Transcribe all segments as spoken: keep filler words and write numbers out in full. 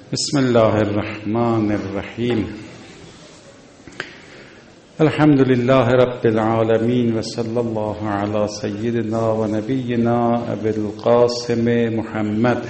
بسم الله الرحمن الرحیم. الحمد لله رب العالمین و صلی الله علی سیدنا و نبینا ابی القاسم محمد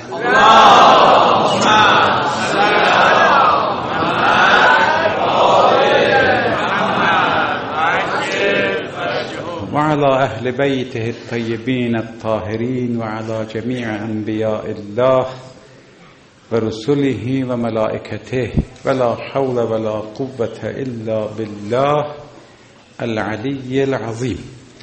و علی اهل بیته الطیبین الطاهرین و علی جمیع انبیاء الله و رسوله و ملائکته ولا حول ولا قوة الا بالله العلی العظیم.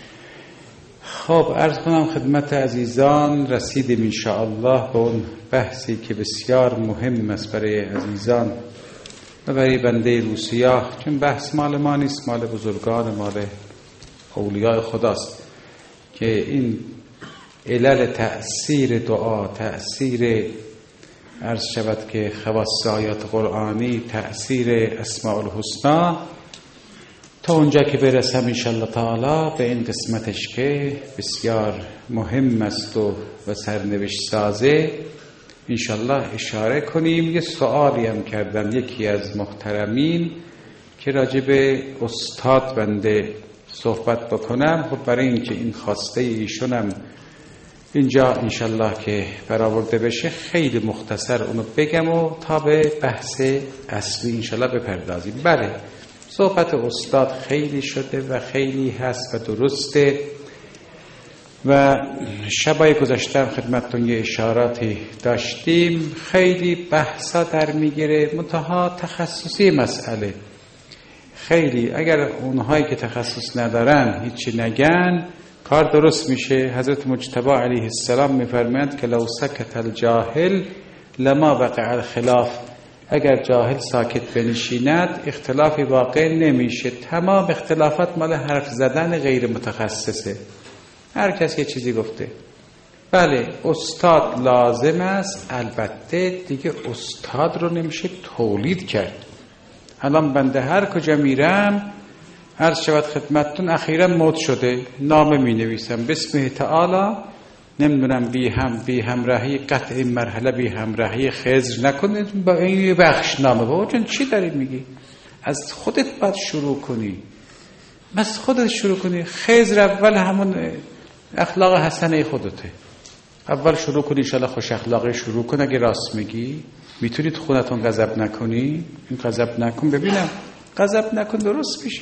خب عرض کنم خدمت عزیزان، رسیدیم ان شاء الله به اون بحثی که بسیار مهم است برای عزیزان و برای بنده روسیاه، چون بحث مال ما نیست، مال بزرگان، مال اولیاء خداست، که این علل تأثیر دعا، تأثیر عرض شود که خواص آیات قرآنی، تأثیر اسماء الحسنا، تا اونجا که برسم انشاءالله تعالی به این قسمتش که بسیار مهم است و و سرنوشت سازه انشاءالله اشاره کنیم. یه سوالی هم کردن یکی از محترمین که راجع به استاد بنده صحبت بکنم. خب برای اینکه این خواسته ایشونم اینجا انشالله که برآورده بشه خیلی مختصر اونو بگم و تا به بحث اصلی انشالله بپردازیم. بله، صحبت استاد خیلی شده و خیلی هست و درسته و شبای گذاشتم خدمتتون یه اشاراتی داشتیم، خیلی بحثا در میگیره، منتها تخصصی مسئله خیلی، اگر اونهایی که تخصص ندارن هیچی نگن کار درست میشه. حضرت مجتبی علیه السلام میفرمایند که لو سکت الجاهل لما وقع الخلاف، اگر جاهل ساکت بنشیند اختلافی واقع نمیشه. تمام اختلافات مال حرف زدن غیر متخصصه، هر کس یه چیزی گفته. بله استاد لازم است، البته دیگه استاد رو نمیشه تولید کرد. الان بنده هر کجا میرم عرض شود خدمتتون اخیرا مد شده، نامه می نویسم بسم تعالی نمیدونم بی هم بی همراهی قطع این مرحله بی همراهی خضر نکنید، با این بخش نامه. بابا جان چی داری میگی؟ از خودت باید شروع کنی، از خودت شروع کنی. خضر اول همون اخلاق حسنه خودته، اول شروع کنی انشاءالله خوش اخلاقی شروع کن. اگه راست میگی میتونید خونتون غضب نکنی، این غضب نکن ببینم، غضب نکن درست میشه.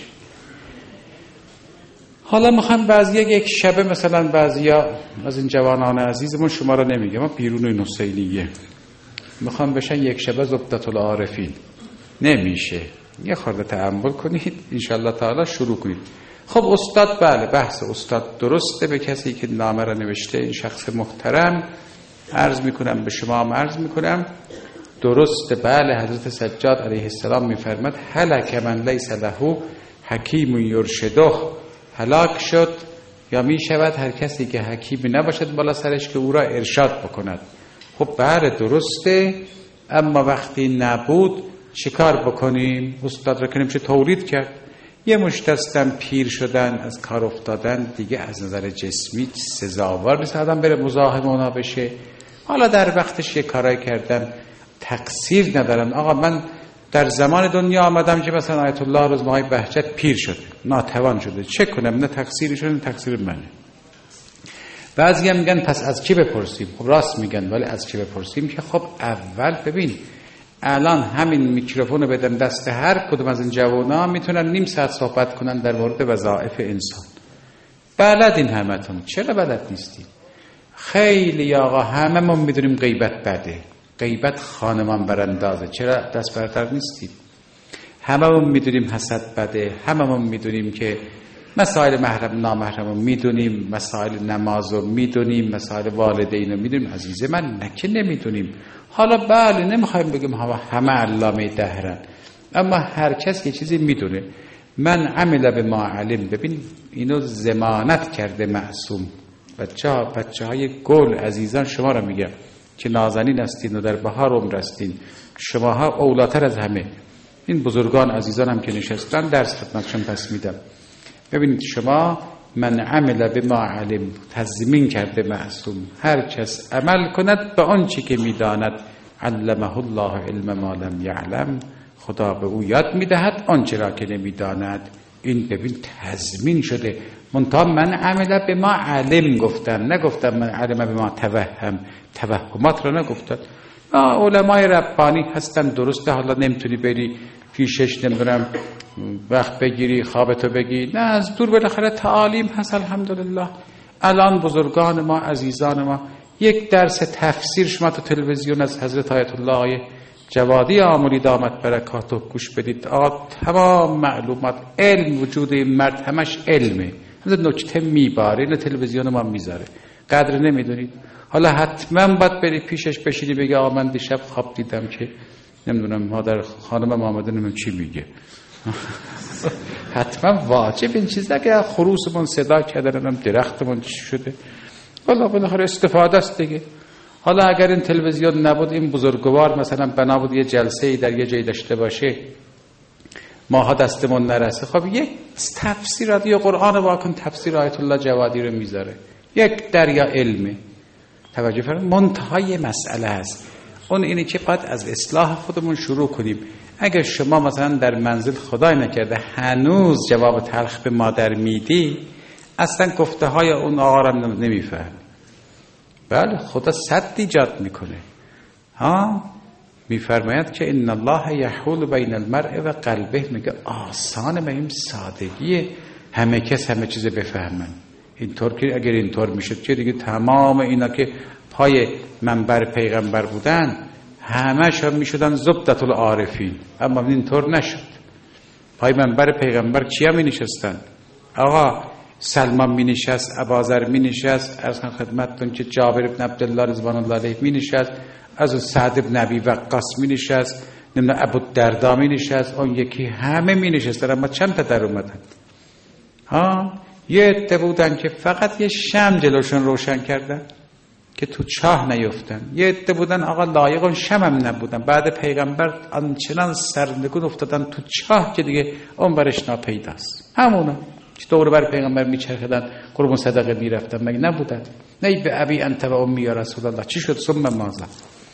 حالا میخوام بعضی یک شبه مثلا بعضیا از این جوانان عزیزمون، شما رو نمیگم، ما بیرون حسینیه میخوام بشن یک شبه زبدت العارفین، نمیشه. یه خورده تأمل کنید انشالله تعالی شروع کنید. خب استاد، بله بحث استاد درسته. به کسی که نامه را نوشته این شخص محترم عرض میکنم، به شما هم عرض میکنم درسته. بله حضرت سجاد علیه السلام میفرماد هلک من لیس له حکیم یرشده، هلاک شد یا می شود هر کسی که حکیمی نباشد بالا سرش که او را ارشاد بکند. خب بله درسته، اما وقتی نبود چیکار بکنیم؟ استاد را کنیم چه تولید کرد. یه مشتستم پیر شدن، از کار افتادن، دیگه از نظر جسمی سزاوار نیست آدم بره مزاحم اونا بشه. حالا در وقتش یه کارای کردن، تقصیر ندارن. آقا من در زمان دنیا آمدم که مثلا آیت الله رضوان بهجت پیر شده، ناتوان شده، چه کنم؟ نه تقصیری شده نه تقصیر منه. بعضی هم میگن پس از کی بپرسیم؟ خب راست میگن، ولی از کی بپرسیم که خب اول ببین الان همین میکروفون رو بدن دست هر کدوم از این جوانا میتونن نیم ساعت صحبت کنن در مورد وظایف انسان. بلدین همتون، چرا بلد نیستین؟ خیلی آقا هممون میدونیم غیبت بده، غیبت خانمان براندازه، چرا دست برتر نیستیم؟ هممون میدونیم حسد بده، هممون میدونیم که مسائل محرم نامحرم رو میدونیم، مسائل نماز رو میدونیم، مسائل والدین رو میدونیم. عزیز من نکه نمیدونیم. حالا بله نمیخوایم بگیم همه علامه دهرن، اما هر کس یه چیزی میدونه. من عمل به ما علم، ببین اینو ضمانت کرده معصوم. بچه ها بچه های گل عزیزان شما رو میگم که نازنین هستین و در بهار عمر هستین، شماها اولاتر از همه. این بزرگان عزیزان هم که نشستن درس خدمتشون پس میدم. ببینید شما من عمل به ما علم، تضمین کرده معصوم، هر کس عمل کند به آنچه که میداند علمه الله علم ما لم یعلم، خدا به او یاد میدهد آنچه را که نمیداند. این ببین تضمین شده. منتها من عمل به ما علم گفتن، نگفتم من علم به ما توهم، توهمات را نگفتن. علمای ربانی هستن درسته، حالا نمیتونی بری پیشش نمیدونم وقت بگیری خوابتو بگی، نه از دور بالاخره تعالیم هست. الحمدلله الان بزرگان ما عزیزان ما یک درس تفسیر شما تو تلویزیون از حضرت آیت الله آقای جوادی آملی دامت برکاتو گوش بدید، آقا تمام معلومات علم وجود این مرد همش علمه، از نکته میباره، این تلویزیون ما میذاره، قدر نمیدونید. حالا حتما باید بری پیشش بشینی بگی آقا من دیشب خواب دیدم که نمیدونم مادر خانم محمد نمیدونم چی میگه. حتما واجب این چیز که خروسمون صدا کردن، درختمون چی شده، والا بالاخره استفاده است دیگه. حالا اگر این تلویزیون نبود، این بزرگوار مثلا بنا بود یه جلسه ای در یه جای داشته باشه، ماها دستمون نرسه، خب یک تفسیر رادیو قرآن واکن تفسیر آیت الله جوادی رو میذاره، یک دریا علمه. توجه فرمایید، منتهای مسئله است اون اینه که باید از اصلاح خودمون شروع کنیم. اگر شما مثلا در منزل خدای نکرده هنوز جواب تلخ به مادر میدی، اصلا گفته های اون آقا رو نمیفهم. بله خدا صد ایجاد میکنه. ها میفرماید که ان الله یحول بین المرء و قلبه، میگه آسانه به این سادگیه همه کس همه چیز بفهمن. اینطور که اگر اینطور میشد که دیگه تمام اینا که پای منبر پیغمبر بودن همه شون میشدن زبدت العارفین، اما اینطور نشد. پای منبر پیغمبر چیا می نشستن؟ آقا سلمان می نشست، ابوذر می نشست، ارز خدمتتون که جابر بن عبدالله رضوان الله علیه می نشست، از سعد بن ابی وقاص می نشست، نمیدونم ابوالدرداء می نشست، اون یکی همه می نشستن، اما چند تا در اومدن؟ ها یه عده بودن که فقط یه شمع جلوشون روشن کردن که تو چاه نیفتن، یه عده بودن آقا لایق اون شمع هم نبودن، بعد پیغمبر آنچنان سرنگون افتادن تو چاه که دیگه اون برش ناپیداست. همونا که دور بر پیغمبر میچرخیدن، قربون صدقه میرفتن، مگه نبودن؟ نه به ابی انت و امی یا رسول الله. چی شد؟ ثم ماذا؟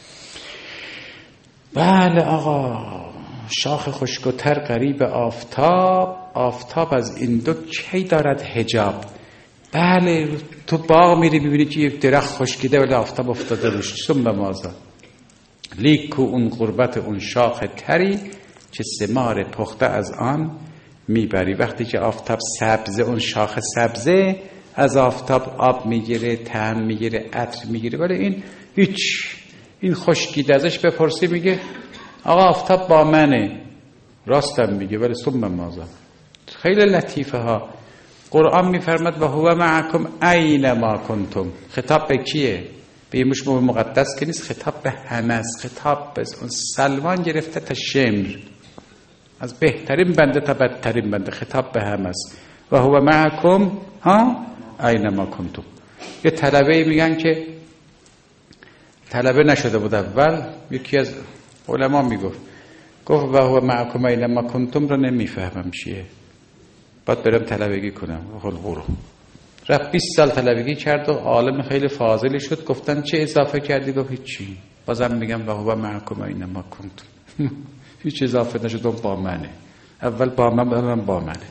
بله آقا شاخ خشک‌تر قریب آفتاب، آفتاب از این دو کی دارد حجاب. بله تو باغ میری ببینی که یک درخت خشکیده ولی آفتاب افتاده روش. ثم ماذا؟ لیکو اون قربت اون شاخ تری که ثمار پخته از آن میبری. وقتی که آفتاب سبزه، اون شاخ سبزه از آفتاب آب میگیره، طعم میگیره، عطر میگیره، ولی این هیچ، این خشکیده ازش بپرسی میگه آقا آفتاب با منه، راستم میگه، ولی ثم ماذا؟ خیلی لطیفه ها. قرآن میفرماد و هو معکم اینما کنتم. خطاب به کیه؟ به یه مش مقدس که نیست، خطاب به همه است. خطاب به اون سلمان گرفته تا شمر، از بهترین بنده تا بدترین بنده، خطاب به همه است. و هو معکم ها اینما کنتم. یه طلبه میگن که طلبه نشده بود اول، یکی از علما میگفت گفت و هو معکم اینما کنتم رو نمیفهمم چیه، باید برم طلبگی کنم. خب برو. رفت بیست سال طلبگی کرد و عالم خیلی فاضلی شد. گفتن چه اضافه کردی؟ گفت هیچی. بازم میگم و هو معکم اینما کنتم. هیچ اضافه نشد، با منه. اول با من، بعدم با منه.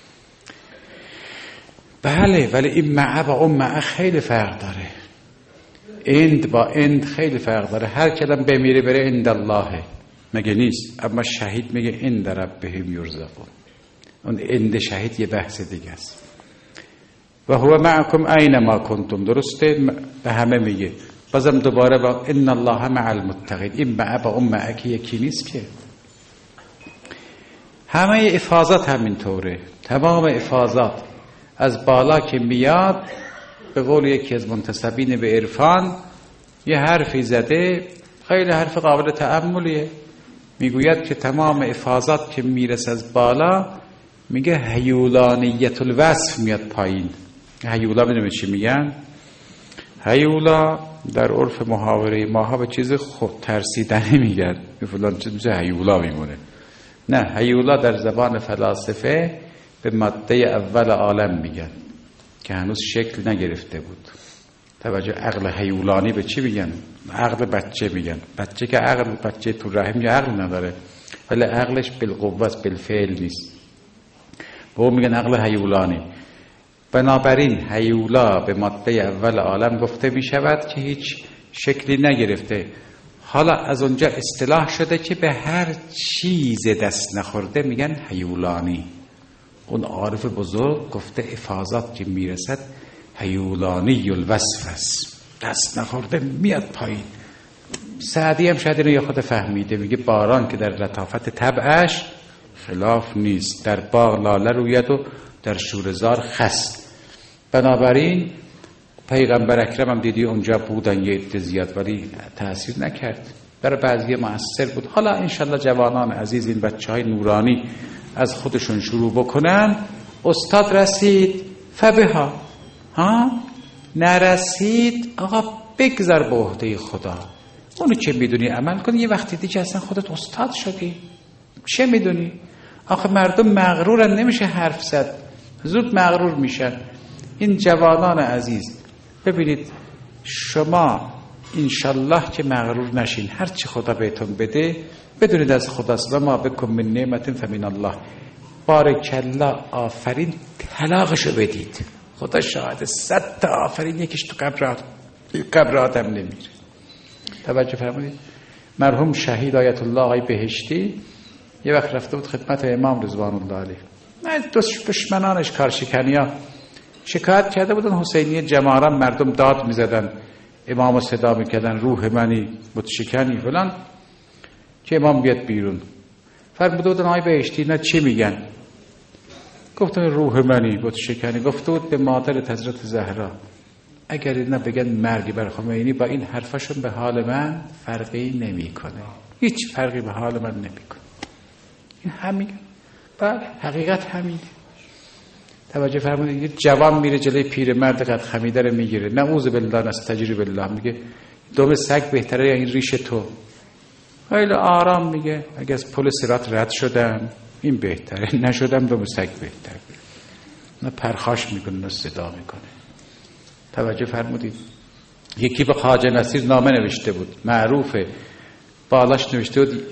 بله ولی این مع با اون مع خیلی فرق داره. اند با اند خیلی فرق داره. هر کلم بمیره بره اند الله مگه نیست؟ اما شهید میگه اند ربهم یرزقون. اون اند شهید یه بحث دیگه است. و هو معکم اینما کنتم، درسته؟ به همه میگه. بازم دوباره با ان الله مع المتقین. این مع با اون مع که یکی نیست که. همه افاضات همینطوره. تمام افاضات از بالا که میاد، به قول یکی از منتسبین به عرفان یه حرفی زده، خیلی حرف قابل تأملیه. میگوید که تمام افاضات که میرسه از بالا، میگه هیولانیت الوصف میاد پایین. هیولا میدونی چی میگن؟ هیولا در عرف محاوره ماها به چیز خود ترسیدنی میگن، به فلان چیز میشه هیولا میمونه. نه، هیولا در زبان فلاسفه به ماده اول عالم میگن که هنوز شکل نگرفته بود. توجه عقل حیولانی به چی میگن؟ عقل بچه میگن. بچه که عقل بچه تو رحم یا عقل نداره، ولی عقلش بالقوه است، بالفعل نیست. به اون میگن عقل حیولانی. بنابراین حیولا به ماده اول عالم گفته میشود که هیچ شکلی نگرفته. حالا از اونجا اصطلاح شده که به هر چیز دست نخورده میگن حیولانی. اون عارف بزرگ گفته افاضات که میرسد حیولانی الوصف است، دست نخورده میاد پایین. سعدی هم شاید اینو یه خود فهمیده، میگه باران که در لطافت طبعش خلاف نیست، در باغ لاله روید و در شورزار خس. بنابراین پیغمبر اکرم هم دیدی اونجا بودن یه عده زیاد، ولی تأثیر نکرد، برای بعضی مؤثر بود. حالا انشالله جوانان عزیز این بچه های نورانی از خودشون شروع بکنن. استاد رسید فبها، ها نرسید آقا بگذار به عهده خدا. اونو چه میدونی عمل کنی. یه وقتی دیگه اصلا خودت استاد شدی، چه میدونی؟ آخه مردم مغرورن، نمیشه حرف زد، زود مغرور میشن. این جوانان عزیز ببینید، شما انشالله که مغرور نشین، هرچی خدا بهتون بده بدونید از خداست. و ما بکن من نعمت فمن الله. بارکالله، آفرین، طلاقشو بدید. خدا شاهد، صد تا آفرین یکیش تو قبر قبر آدم نمیره. توجه فرمودید. مرحوم شهید آیت الله آقای بهشتی یه وقت رفته بود خدمت امام رضوان الله علیه. نه دوست دشمنانش کارشکنیا شکایت کرده بودن حسینی جمارم، مردم داد میزدن، امامو صدا میکردن روح منی متشکنی فلان، که امام بیاد بیرون. فرموده بودن آقای بهشتی نه چی میگن؟ گفتن روح منی متشکنی. گفته بود به مادر حضرت زهرا اگر اینا بگن مرگی بر خمینی، با این حرفشون به حال من فرقی نمیکنه، هیچ فرقی به حال من نمیکنه. این همین، بله حقیقت همینه. توجه فرمودید. یه جوان میره جلوی پیرمرد قد خمیده رو میگیره، نعوذ بالله نستجیر بالله، میگه دم سگ بهتره یا این ریش تو؟ خیلی آرام میگه اگه از پل صراط رد شدم این بهتره، نشدم دم سگ بهتره. نه پرخاش میکنه نه صدا میکنه. توجه فرمودید. یکی به خواجه نصیر نامه نوشته بود، معروفه، بالاش نوشته بود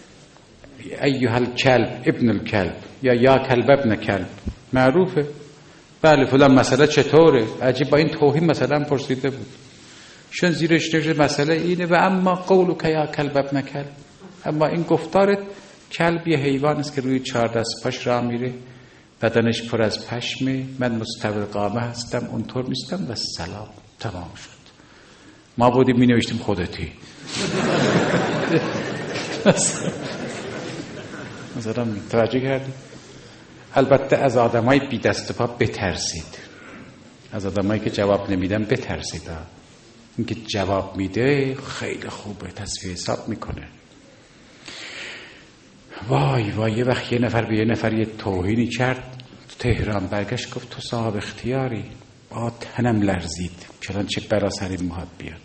ایها الکلب ابن الکلب یا یا کلب ابن کلب. معروفه، بله فلان مسئله چطوره؟ عجیب با این توهین مثلا پرسیده بود. شون زیرش نوشته مسئله اینه و اما قولک یا کلب ابن کلب، اما این گفتارت، کلب یه حیوان است که روی چهار دست پاش راه میره، بدنش پر از پشمه، من مستوی قامه هستم اونطور نیستم و سلام. تمام شد. ما بودیم می نوشتیم خودتی. مثلا توجه کردیم. البته از آدمای بی دست پا بترسید، از آدمایی که جواب نمیدن بترسید. این که جواب میده خیلی خوبه، تصفیه حساب میکنه. وای وای یه وقت یه نفر به یه نفر یه توهینی کرد تو تهران، برگشت گفت تو صاحب اختیاری. با تنم لرزید، چنان چه برا سر موهات بیاد.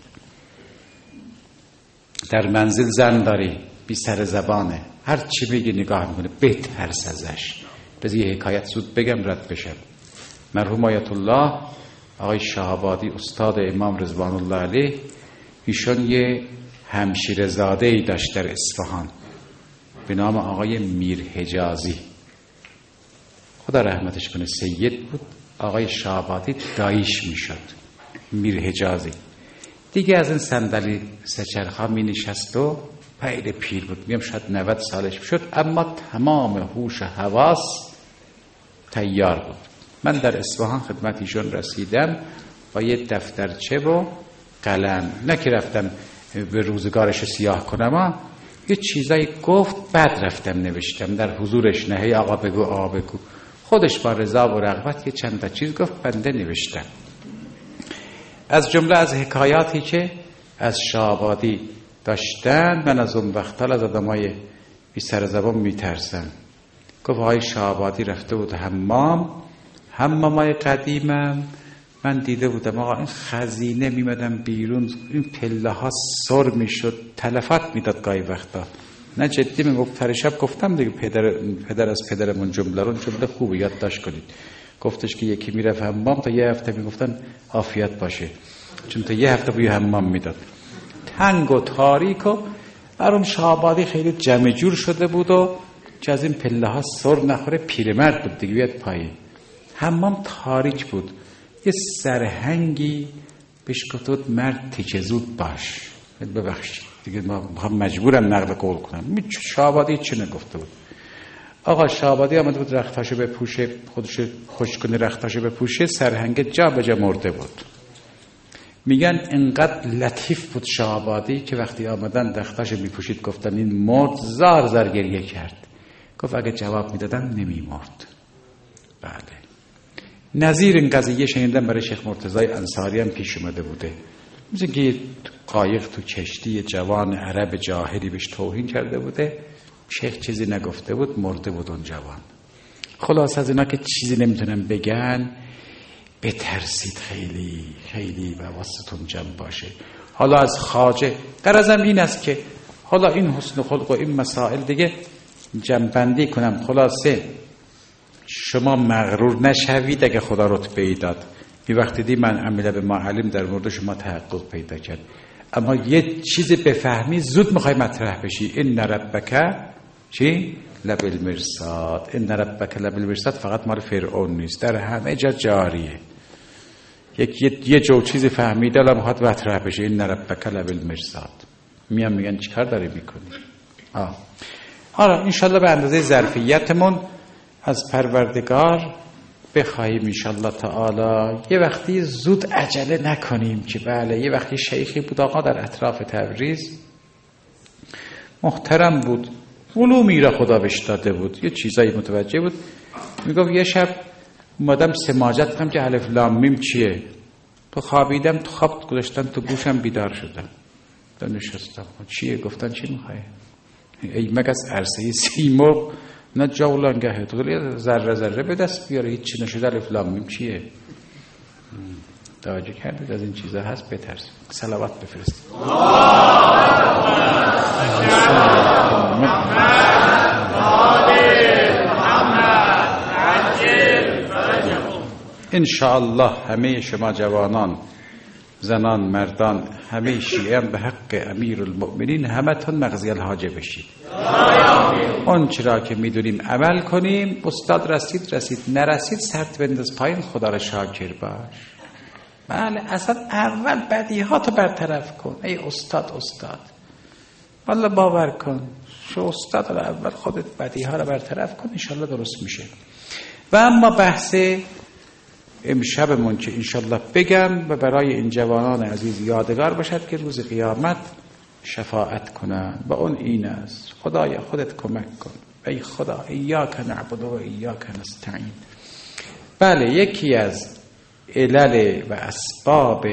در منزل زن داری، بی سر زبانه، هر چی بگی نگاه میکنه، بترس ازش. بذار یه حکایت زود بگم رد بشم. مرحوم آیت الله آقای شهابادی استاد امام رضوان الله علیه، ایشون یه همشیره زاده ای داشت در اصفهان به نام آقای میر حجازی، خدا رحمتش کنه، سید بود. آقای شهابادی داییش میشد. میر حجازی دیگه از این صندلی سه‌چرخا می نشست و پیر پیر بود، میگم شاید نود سالش شد، اما تمام هوش حواس تیار بود. من در اصفهان خدمت ایشون رسیدم با یه دفترچه و قلم، نه که رفتم به روزگارش سیاه کنم، ها یه چیزایی گفت بعد رفتم نوشتم در حضورش، نه هی آقا بگو آقا بگو، خودش با رضا و رغبت یه چند تا چیز گفت، بنده نوشتم. از جمله از حکایاتی که از شهابادی داشتن، من از اون وقتا از آدمای بی سر زبان میترسم. گفت آقای شهابادی رفته بود حمام، حمامای قدیمم من دیده بودم آقا این خزینه میمدم بیرون، این پله ها سر میشد، تلفات میداد گاهی وقتا. نه جدی میگفت، پریشب گفتم دیگه، پدر پدر از پدرمون جمله رو جمله خوبه یادداشت کنید. گفتش که یکی میرفت حمام تا یه هفته میگفتن عافیت باشه. چون تا یه هفته بوی حمام میداد. تنگ و تاریک و برام شهابادی خیلی جمع جور شده بود و چه از این پله ها سر نخوره، پیرمرد بود دیگه، بیاد پایین. حمام تاریک بود. یه سرهنگی بهش گفت بود مرد تیکه زود باش، ببخشید دیگه ما مجبورم نقل قول کنم. شهابادی چی نگفته بود. آقا شهابادی آمده بود رختاشو بپوشه، خودش خوش کنه رختاشو بپوشه، سرهنگ جا به جا مرده بود. میگن انقدر لطیف بود شهابادی که وقتی آمدن رختاشو میپوشید گفتن این مرد، زار زار گریه کرد. گفت اگه جواب میدادم نمیمرد. بله. نظیر این قضیه شنیدم برای شیخ مرتضی انصاری هم پیش اومده بوده. مثل که قایق تو کشتی جوان عرب جاهلی بهش توهین کرده بوده، شیخ چیزی نگفته بود، مرده بود اون جوان. خلاص از اینا که چیزی نمیتونن بگن، بترسید خیلی خیلی و واسطون جمع باشه. حالا از خواجه غرضم این است که حالا این حسن خلق و این مسائل دیگه جمع‌بندی کنم. خلاصه شما مغرور نشوید اگه خدا رتبه داد. یه وقتی دی من عمله به معلم در مورد شما تحقق پیدا کرد، اما یه چیز بفهمی زود میخوای مطرح بشی. این ربک چی؟ لبالمرصاد. این ربک لبالمرصاد فقط مال فرعون نیست، در همه جا جاریه. یک یه, یه جو چیزی فهمیده الان میخواد مطرح بشه. این ربک لبالمرصاد. میان میگن چیکار داری میکنی؟ آه حالا انشالله به اندازه ظرفیتمون از پروردگار بخواهیم انشالله تعالی. یه وقتی زود عجله نکنیم که بله. یه وقتی شیخی بود آقا در اطراف تبریز، محترم بود، علومی را خدا بهش داده بود، یه چیزایی متوجه بود. میگفت یه شب اومدم سماجت کنم که الف لام میم چیه. تو خوابیدم، تو خواب گذاشتن تو گوشم، بیدار شدم، تو نشستم. چیه؟ گفتن چی میخوای؟ ای مگس عرصه سیمرغ نه جولانگهه، تو ذره ذره به دست بیاره، هیچ چی نشده، الف لام میم چیه؟ توجه کردید؟ از این چیزا هست بترس. صلوات بفرست. ان شاء الله همه شما جوانان، زنان، مردان، همه شیعیان به حق امیرالمؤمنین همتون مغزی الحاجه بشید. اون چرا که میدونیم عمل کنیم. استاد رسید رسید، نرسید سرت بنداز پایین، خدا را شاکر باش. بله اصلا اول بدیهاتو برطرف کن. ای استاد استاد والله باور کن، شو استاد را اول خودت بدیها را برطرف کن، انشالله درست میشه. و اما بحث امشبمون که انشالله بگم و برای این جوانان عزیز یادگار باشد که روز قیامت شفاعت کنن و اون این است: خدایا خودت کمک کن، ای خدا ایاک نعبد و ایاک نستعین. بله یکی از علل و اسباب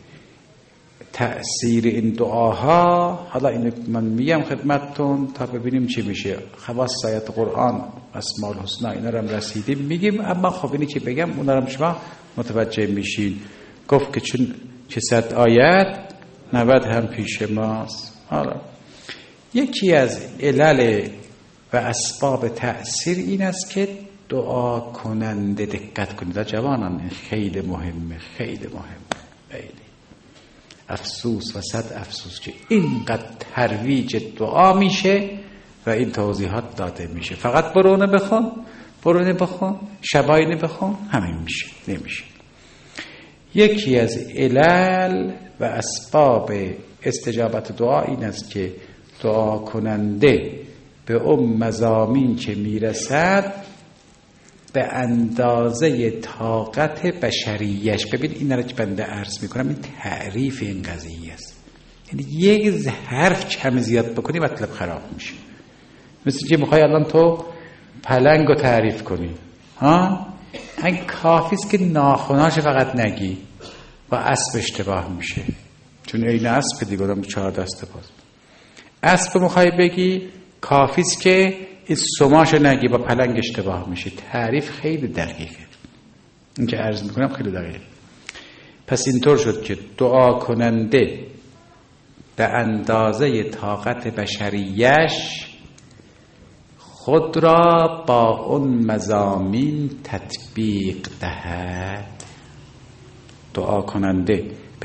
تأثیر این دعاها، حالا اینو من میگم خدمتتون تا ببینیم چی میشه. خواص آیات قرآن، اسماء الحسنا اینا رو هم رسیدیم میگیم، اما خب اینی که بگم اونا رو شما متوجه میشین. گفت که چون که صد آیت نود هم پیش ماست. حالا یکی از علل و اسباب تأثیر این است که دعا کننده، دقت کنید جوانان، خیلی مهمه، خیلی مهمه، خیلی افسوس و صد افسوس که اینقدر ترویج دعا میشه و این توضیحات داده میشه. فقط برونه بخون، برونه بخون، شباینه بخون، همین میشه، نمیشه. یکی از علل و اسباب استجابت دعا این است که دعا کننده به اون مضامین که میرسد به اندازه طاقت بشریش. ببین این رو که بنده عرض میکنم، این تعریف این قضیه است. یعنی یک حرف کم زیاد بکنی مطلب خراب میشه. مثل که میخوای الان تو پلنگ رو تعریف کنی، ها؟ این کافی است که ناخناش فقط نگی و اسب اشتباه میشه، چون این اسب دیگه آدم چهار دسته باز. اسب میخوای بگی، کافی است که این سماش نگی، با پلنگ اشتباه میشه. تعریف خیلی دقیقه، این که عرض میکنم خیلی دقیقه. پس اینطور شد که دعا کننده به اندازه طاقت بشریش خود را با اون مضامین تطبیق دهد. دعا کننده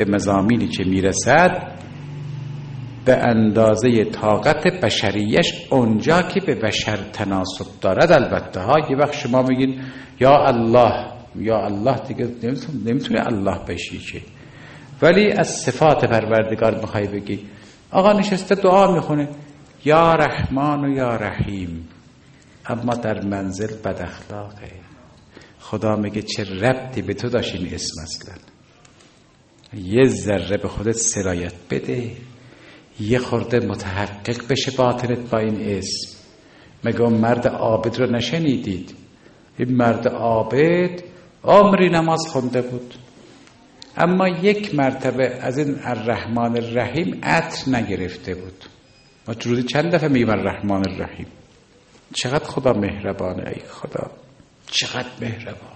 به مضامینی که میرسد به اندازه طاقت بشریش اونجا که به بشر تناسب دارد. البته ها یه وقت شما میگین یا الله یا الله دیگه نمیتونه الله بشی که، ولی از صفات پروردگار میخوای بگی آقا نشسته دعا میخونه یا رحمان و یا رحیم، اما در منزل بد اخلاقه. خدا میگه چه ربطی به تو داشت این اسم؟ اصلا یه ذره به خودت سرایت بده، یه خورده متحقق بشه باطنت با این اسم. مگه اون مرد عابد رو نشنیدید؟ این مرد عابد عمری نماز خونده بود، اما یک مرتبه از این الرحمن الرحیم عطر نگرفته بود. ما روزی چند دفعه میگیم الرحمن الرحیم. چقدر خدا مهربانه، ای خدا چقدر مهربانه.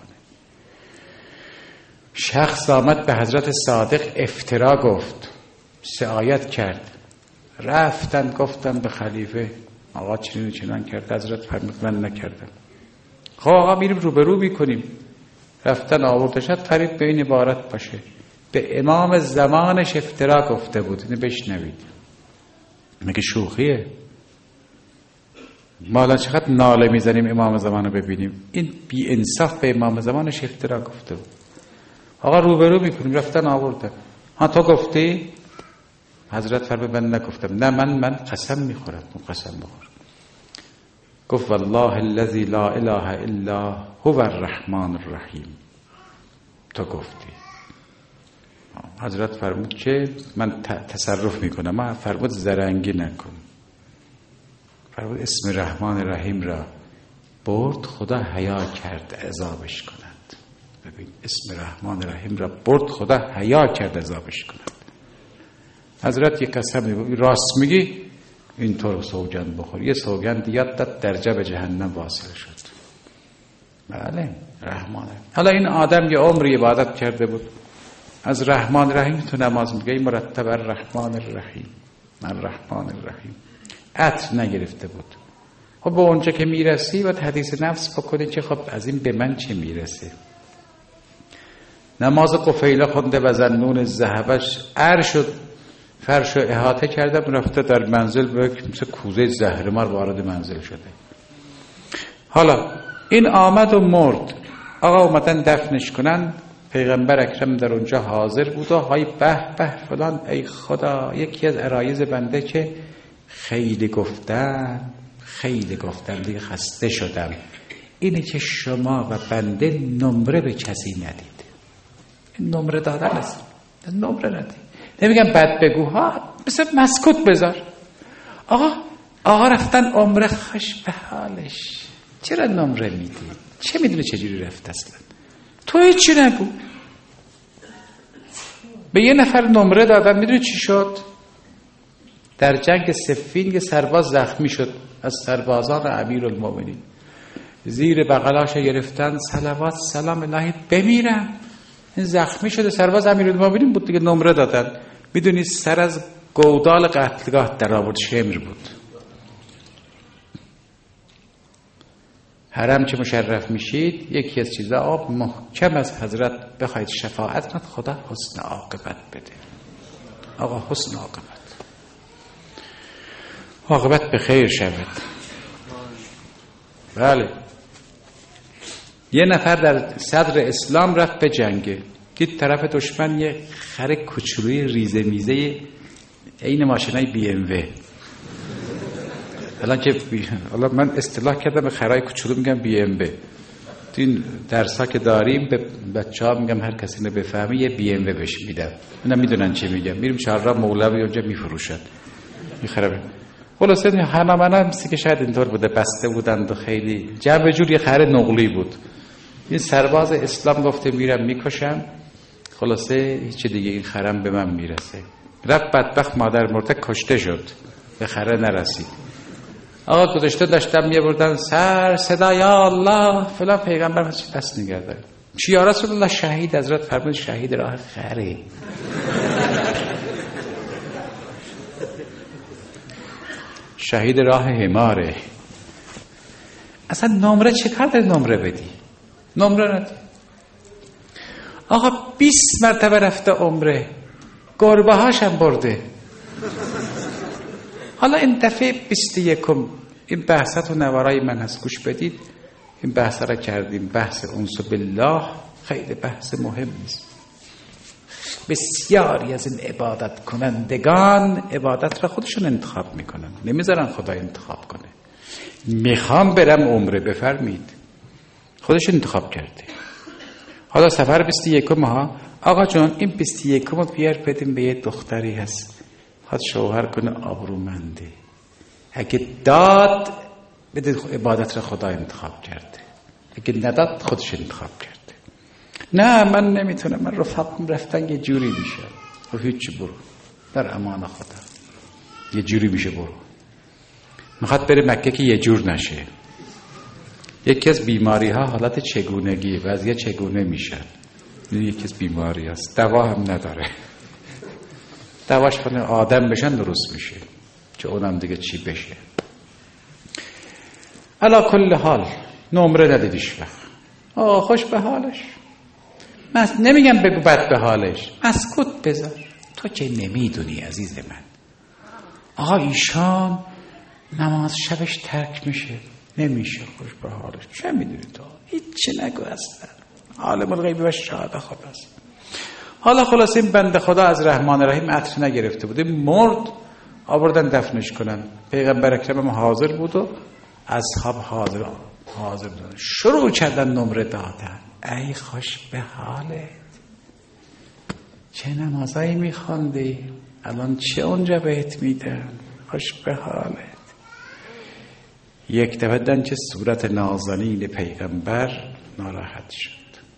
شخص آمد به حضرت صادق افترا گفت، سه آیت کرد، رفتن گفتن به خلیفه آقا چنین چنان کرد، حضرت فرمود من نکردم. خب آقا میریم روبرو میکنیم. رفتن آوردشت فرید به این عبارت باشه به امام زمانش افترا گفته بود، اینو بشنوید. مگه شوخیه؟ ما الان چقدر ناله میزنیم امام زمان رو ببینیم، این بی انصاف به امام زمانش افترا گفته بود. آقا روبرو میکنیم، رفتن آوردن. ها تو گفتی؟ حضرت فرمود من نگفتم. نه من من قسم میخورم. قسم بخور. گفت والله الذی لا اله الا هو الرحمن الرحیم. تو گفتی. حضرت فرمود که من تصرف میکنم. من فرمود زرنگی نکن. فرمود اسم رحمان رحیم را برد، خدا حیا کرد عذابش کند. ببین اسم رحمان رحیم را برد، خدا حیا کرد عذابش کند. حضرت یک قسم راست میگی اینطور سوگند بخور. یه سوگند یاد داد در جب جهنم واصل شد. بله رحمان. حالا این آدم یه عمری عبادت کرده بود، از رحمان رحیم تو نماز میگه مرتب الرحمن الرحیم الرحمن الرحیم، عطر نگرفته بود. خب به اونجا که میرسی باید حدیث نفس بکنی که خب از این به من چه میرسه. نماز قفیله خونده و زنون ذهبش عرش و فرش و احاطه کرده، رفته در منزل به مثل کوزه زهرمار وارد منزل شده. حالا این آمد و مرد، آقا اومدن دفنش کنن، پیغمبر اکرم در اونجا حاضر بود و های به به فلان. ای خدا یکی از عرایض بنده که خیلی گفتن خیلی گفتن دیگه خسته شدم، اینه که شما و بنده نمره به کسی ندید. نمره دادن است، نمره ندید. نمیگم بد بگو ها، مثل مسکوت بذار. آقا آقا رفتن عمره خوش به حالش، چرا نمره میدی؟ چه میدونه چجوری رفت اصلا؟ تو هیچی نگو. به یه نفر نمره دادن، میدونی چی شد؟ در جنگ صفین یه سرباز زخمی شد از سربازان امیرالمومنین، زیر بغلاش گرفتن صلوات سلام الهی بمیرم. این زخمی شده سرباز امیرالمومنین بود دیگه، نمره دادن. میدونی سر از گودال قتلگاه در آورد، شمر بود. حرم که مشرف میشید یکی از چیزا آب محکم از حضرت بخواید شفاعت کنید، خدا حسن عاقبت بده. آقا حسن عاقبت، عاقبت به خیر شود. بله یه نفر در صدر اسلام رفت به جنگه، دید طرف دشمن یه خر کوچولوی ریزه میزه عین ماشینای بی ام و. الان که بی... الان من اصطلاح کردم به خرای کوچولو میگم بی ام و. تو این درس‌ها که داریم به بچه‌ها میگم هر کسی اینو بفهمه یه بی ام و بهش میدم، اینا میدونن چی میگم. میریم چهارراه مولوی اونجا میفروشن میخرم. خلاصه همه منم مثل که شاید اینطور بوده، بسته بودند و خیلی جمع جور یه خر نقلی بود. این سرباز اسلام گفته میرم میکشم، خلاصه هیچ دیگه این خرم به من میرسه. رفت بدبخت مادر مرده کشته شد، به خره نرسید. آقا گذاشته داشتم میبردن سر صدا یا الله فلان، پیغمبر دست نگرده چی یا رسول الله شهید. حضرت فرمود شهید راه خره. شهید راه حماره. اصلا نمره چه کار داری نمره بدی؟ نمره ندی. آقا بیست مرتبه رفته عمره، گربه هاشم برده. حالا این دفعه بیست و یکم این بحثت و نوارای من هست، گوش بدید. این بحث را کردیم، بحث انس بالله خیلی بحث مهم است. بسیاری از این عبادت کنندگان عبادت را خودشون انتخاب میکنن، نمیذارن خدا انتخاب کنه. میخوام برم عمره، بفرمید، خودش انتخاب کرده. حالا سفر بیست و یکم ها، آقا جان این بیست و یکم رو بیار بدیم به یه دختری هست خواهد شوهر کنه آبرومنده، اگه داد بده، عبادت را خدا انتخاب کرده، اگه نداد خودش انتخاب کرده. نه من نمیتونم، من رفاقم رفتن یه جوری میشه. و هیچی، برو در امان خدا، یه جوری میشه برو. میخواد بره مکه که یه جور نشه. یکی از بیماری ها حالت چگونگی، وضعیت چگونه میشن، یکی از بیماری هست، دوا هم نداره. دواش کنه آدم بشن درست میشه، چه اونم دیگه چی بشه. علا کل حال نمره ندیدیش وقت آه خوش به حالش. من نمیگم بگو بد به حالش، مسکوت بذار، تو که نمیدونی عزیز من. آقا ایشان نماز شبش ترک میشه، نمیشه خوش به حالش، چه میدونی تو؟ هیچی نگو اصلا، عالم الغیب و شهاده خداست. حالا خلاص این بنده خدا از رحمان رحیم عطر نگرفته بوده، مرد، آوردن دفنش کنن. پیغمبر اکرم حاضر بود و اصحاب حاضر حاضر بودن، شروع کردن نمره دادن. ای خوش به حالت، چه نمازایی میخوندی، الان چه اونجا بهت میدن، خوش به حالت. یک دفعه دن که صورت نازنین پیغمبر ناراحت شد.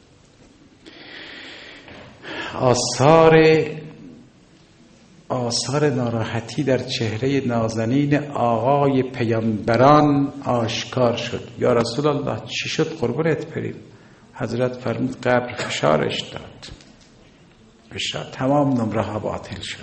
آثار آثار ناراحتی در چهره نازنین آقای پیامبران آشکار شد. یا رسول الله چی شد قربونت بریم؟ حضرت فرمود قبر فشارش داد، فشار، تمام نمره ها باطل شد.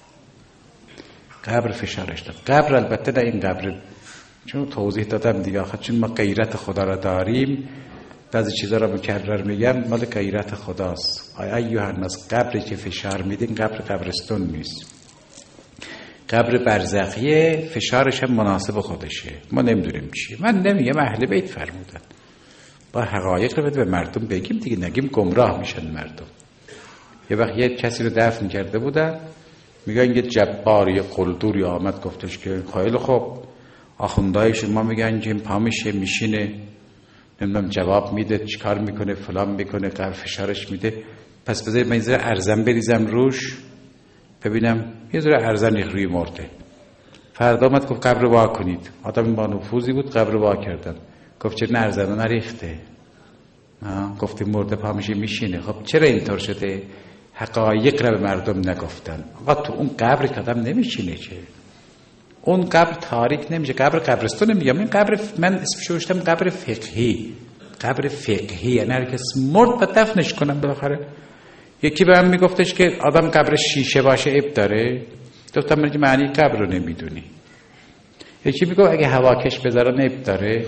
قبر فشارش داد. قبر البته نه این قبر، چون توضیح دادم دیگه، آخه چون ما غیرت خدا را داریم، بعضی چیزا را مکرر میگم، مال غیرت خداست. آیا ایها الناس، قبری که فشار میدین قبر قبرستون نیست، قبر برزخیه، فشارش هم مناسب خودشه، ما نمیدونیم چیه. من نمیگم اهل بیت فرمودن، با حقایق رو به مردم بگیم دیگه، نگیم گمراه میشن مردم. یه وقت یه کسی رو دفن کرده بودن، میگن یه جبار یه قلدوری آمد گفتش که خیلی خوب، آخوندهای شما میگن که پا میشه میشینه، نمیدونم جواب میده، چیکار میکنه، فلان میکنه، قبر فشارش میده، پس بذارید من یه ذره ارزن بریزم روش ببینم. یه ذره ارزن روی مرده. فردا آمد گفت قبر رو وا کنید. آدم با نفوذی بود، قبر رو وا کردن. گفت چرا ارزن نریخته؟ گفت مرده پا میشه میشینه. خب چرا اینطور شده؟ حقایق را به مردم نگفتن. آقا تو اون قبر کدام نمیشینه، چه اون قبر تاریک نمیشه، قبر قبرستون نمیگم، این قبر من اسمش رو گذاشتم قبر فقهی. قبر فقهی یعنی هر کس مرد و دفنش کنن. بالاخره یکی به من میگفتش که آدم قبر شیشه باشه عیب داره. گفتم من معنی قبر رو نمیدونی. یکی میگه اگه هواکش بذارن عیب داره.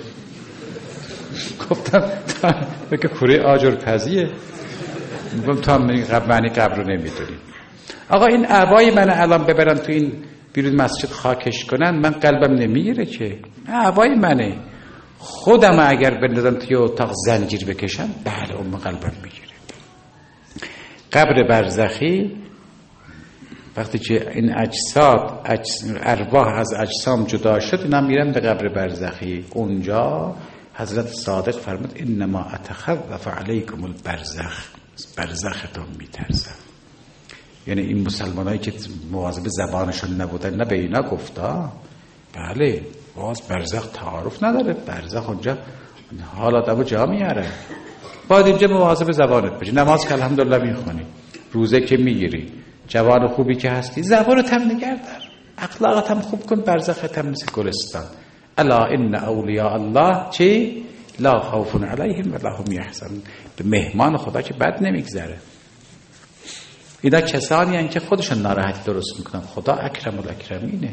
گفتم تو که کوره آجرپزیه. میگم تو معنی قبر رو نمیدونی. آقا این عبای من الان ببرن تو این بیرون مسجد خاکش کنن، من قلبم نمیگیره که عبای منه. خودم اگر بندازم توی اتاق زنجیر بکشم، بله اون قلبم میگیره. قبر برزخی وقتی که این اجساد اجس... ارواح از اجسام جدا شد، اینا میرن به قبر برزخی. اونجا حضرت صادق فرمود انما اتخوف علیکم البرزخ، برزختون میترسم. یعنی این مسلمانایی که مواظب زبانشون نبودن، نه به اینا گفتا. بله باز برزخ تعارف نداره، برزخ اونجا حالات ابو جا میاره. باید اینجا مواظب زبانت باشی. نماز که الحمدلله میخونی، روزه که میگیری، جوان خوبی که هستی، زبانت هم نگه دار، اخلاقت هم خوب کن، برزخت هم مثل گلستان. الا ان اولیاء الله چی؟ لا خوف علیهم ولا هم یحزنون. به مهمان خدا که بد نمیگذره. اینا کسانی هستند که خودشون ناراحتی درست میکنن. خدا اکرم الاکرمینه.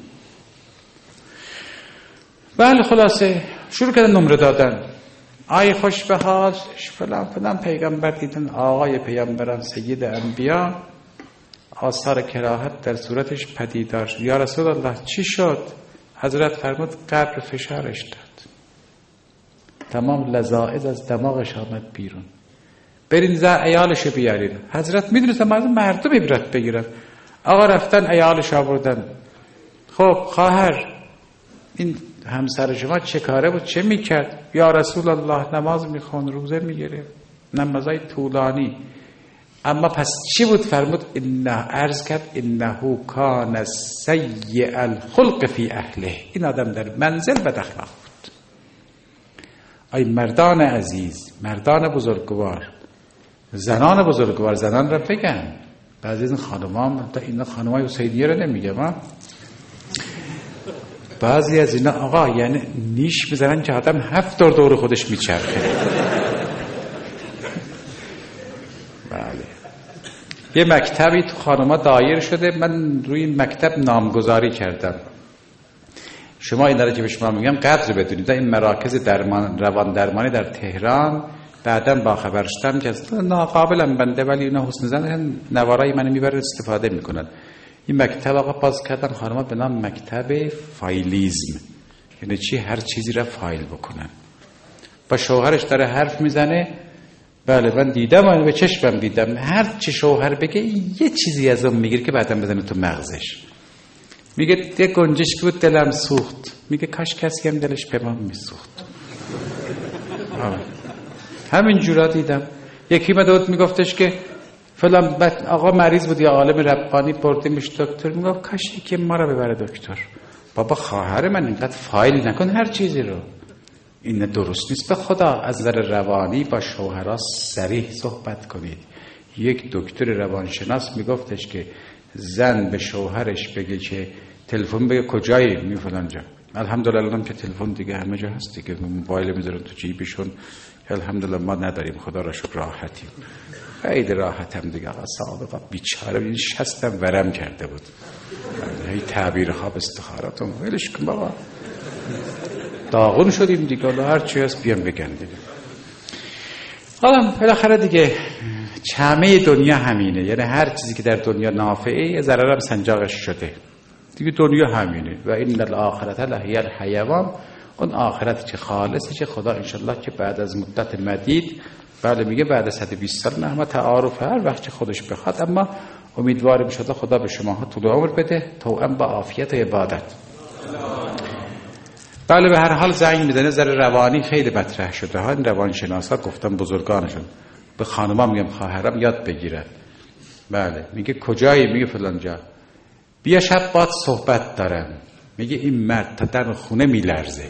بله خلاصه شروع کردن نمره دادن. آی خوش به حال فلان فلان پیغمبر دیدن، آقای پیغمبران سید انبیا آثار کراهت در صورتش پدیدار شد. یا رسول الله چی شد؟ حضرت فرمود قبر فشارش داد، تمام لذائذ از دماغش آمد بیرون، برین زن عیالشو بیارین. حضرت میدونست مردم مردم عبرت بگیرن. آقا رفتن عیالش آوردن. خب خواهر این همسر شما چه کاره بود، چه میکرد؟ یا رسول الله نماز میخوان، روزه میگیره، نمازای طولانی. اما پس چی بود؟ فرمود انه عرض کرد انه کان سیء الخلق فی اهله، این آدم در منزل بد اخلاق بود. ای مردان عزیز، مردان بزرگوار، زنان بزرگوار، زنان را بگن. بعضی از این خانوما، تا اینا خانومای حسینیه رو نمیگم، بعضی از اینا آقا یعنی نیش میزنن که آدم هفت دور دور خودش میچرخه. بله. یه مکتبی تو خانوما دایر شده، من روی این مکتب نامگذاری کردم. شما این داره که به شما میگم قدر بدونید. این مراکز درمان روان درمانی در تهران بعداً با خبر شدم که ناقابلم بنده، ولی اینا حسن زن نوارای منو میبرن استفاده میکنن. این مکتب آقا باز کردن خانوما به نام مکتب فایلیزم، یعنی چی؟ هر چیزی را فایل بکنن. با شوهرش داره حرف میزنه. بله من دیدم، من به چشمم دیدم، هر چی شوهر بگه یه چیزی از اون میگیره که بعداً بزنه تو مغزش. میگه ده گنجشک بود دلم سوخت، میگه کاش کسی هم دلش به من میسوخت. همین جورا دیدم. یکی مدود میگفتش که فلان آقا مریض بود یا عالم ربانی، بردیمش دکتر، میگفت کاش یکی ما رو ببره دکتر. بابا خواهر من اینقدر فایل نکن هر چیزی رو، این درست نیست. به خدا از نظر روانی با شوهرها صریح صحبت کنید. یک دکتر روانشناس میگفتش که زن به شوهرش بگه که تلفن بگه کجایی، می فلان جا. الحمدلله هم که تلفن دیگه همه جا هست دیگه، موبایل میذارن تو جیبشون. الحمدلله ما نداریم، خدا را شکر راحتیم، خیلی راحتم دیگه. آقا سابقا بیچاره این شستم ورم کرده بود، هی تعبیر خواب استخاراتون ولش کن بابا، داغون شدیم دیگه، هر چی هست بیام بگن دیگه. حالا بالاخره دیگه چمه دنیا همینه، یعنی هر چیزی که در دنیا نافعه ضررم سنجاقش شده دیگه، دنیا همینه. و این الاخرت لهی الحیوان، اون آخرت چه خالصه چه خدا انشالله که بعد از مدت مدید، بله میگه بعد صد و بیست سال نه، اما تعارف هر وقت چه خودش بخواد. اما امیدواریم انشالله خدا به شماها طول عمر بده، توأم با عافیت و عبادت. بله به هر حال زنگ میزنه، ذره روانی خیلی مطرح شده ها. این روانشناسا گفتن بزرگانشون به خانوما میگم خواهرام یاد بگیرن. بله میگه کجایی؟ میگه فلان جا. بیا شب باد صحبت دارم. میگه این مرد تا در خونه میلرزه.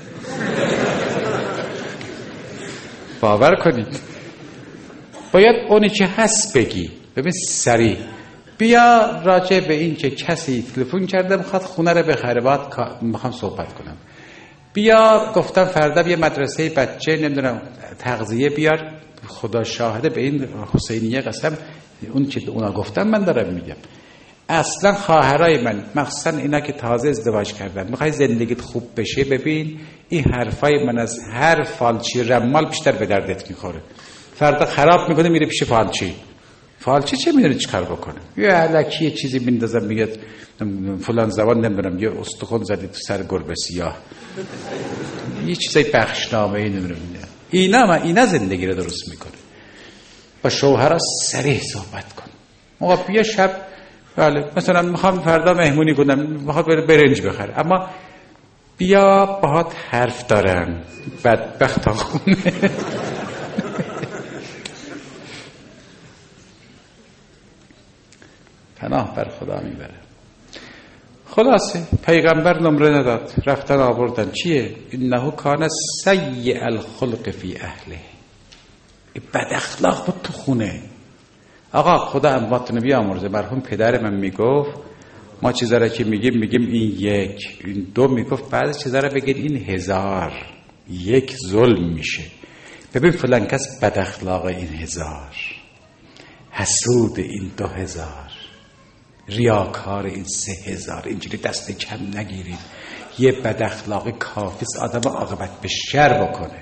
باور کنید باید اونی که هست بگی. ببین سریع بیا راجع به این که کسی تلفن کرده میخواد خونه رو بخره، باید میخوام صحبت کنم. بیا گفتم فردا یه مدرسه بچه نمیدونم تغذیه بیار. خدا شاهده به این حسینیه قسم، اون که اونا گفتن من دارم میگم. اصلا خواهرای من مخصوصا اینا که تازه ازدواج کردن، میخوای زندگیت خوب بشه، ببین این حرفای من از هر فالچی رمال بیشتر به دردت میخوره. فردا خراب میکنه میره پیش فالچی. فالچی چه میدونه چیکار بکنه؟ یه الکی یه چیزی میندازم میگه فلان زبان نمیدونم یه استخوان زدی تو سر گربه سیاه، یه چیزای بخشنامه ای نمیدونم. اینا ما اینا زندگی رو درست میکنه. با شوهرها صریح صحبت کن. موقع بیا شب بله مثلا میخوام فردا مهمونی کنم، میخواد بره برنج بخره، اما بیا باهات حرف دارم. بدبخت خونه. پناه بر خدا میبره. خلاصه پیغمبر نمره نداد، رفتن آوردن. چیه؟ انه کان سیء الخلق فی اهله، بد اخلاق بود تو خونه. آقا خدا امواتونو بیامرزه. مرحوم پدر من میگفت ما چیزا را که میگیم میگیم این یک، این دو، میگفت بعد چیزا را بگید این هزار، یک ظلم میشه. ببین فلان کس بد اخلاق این هزار، حسود این دو هزار، ریاکار این سه هزار. اینجوری دست کم نگیرید. یه بد اخلاق کافی است آدم عاقبت به شر بکنه.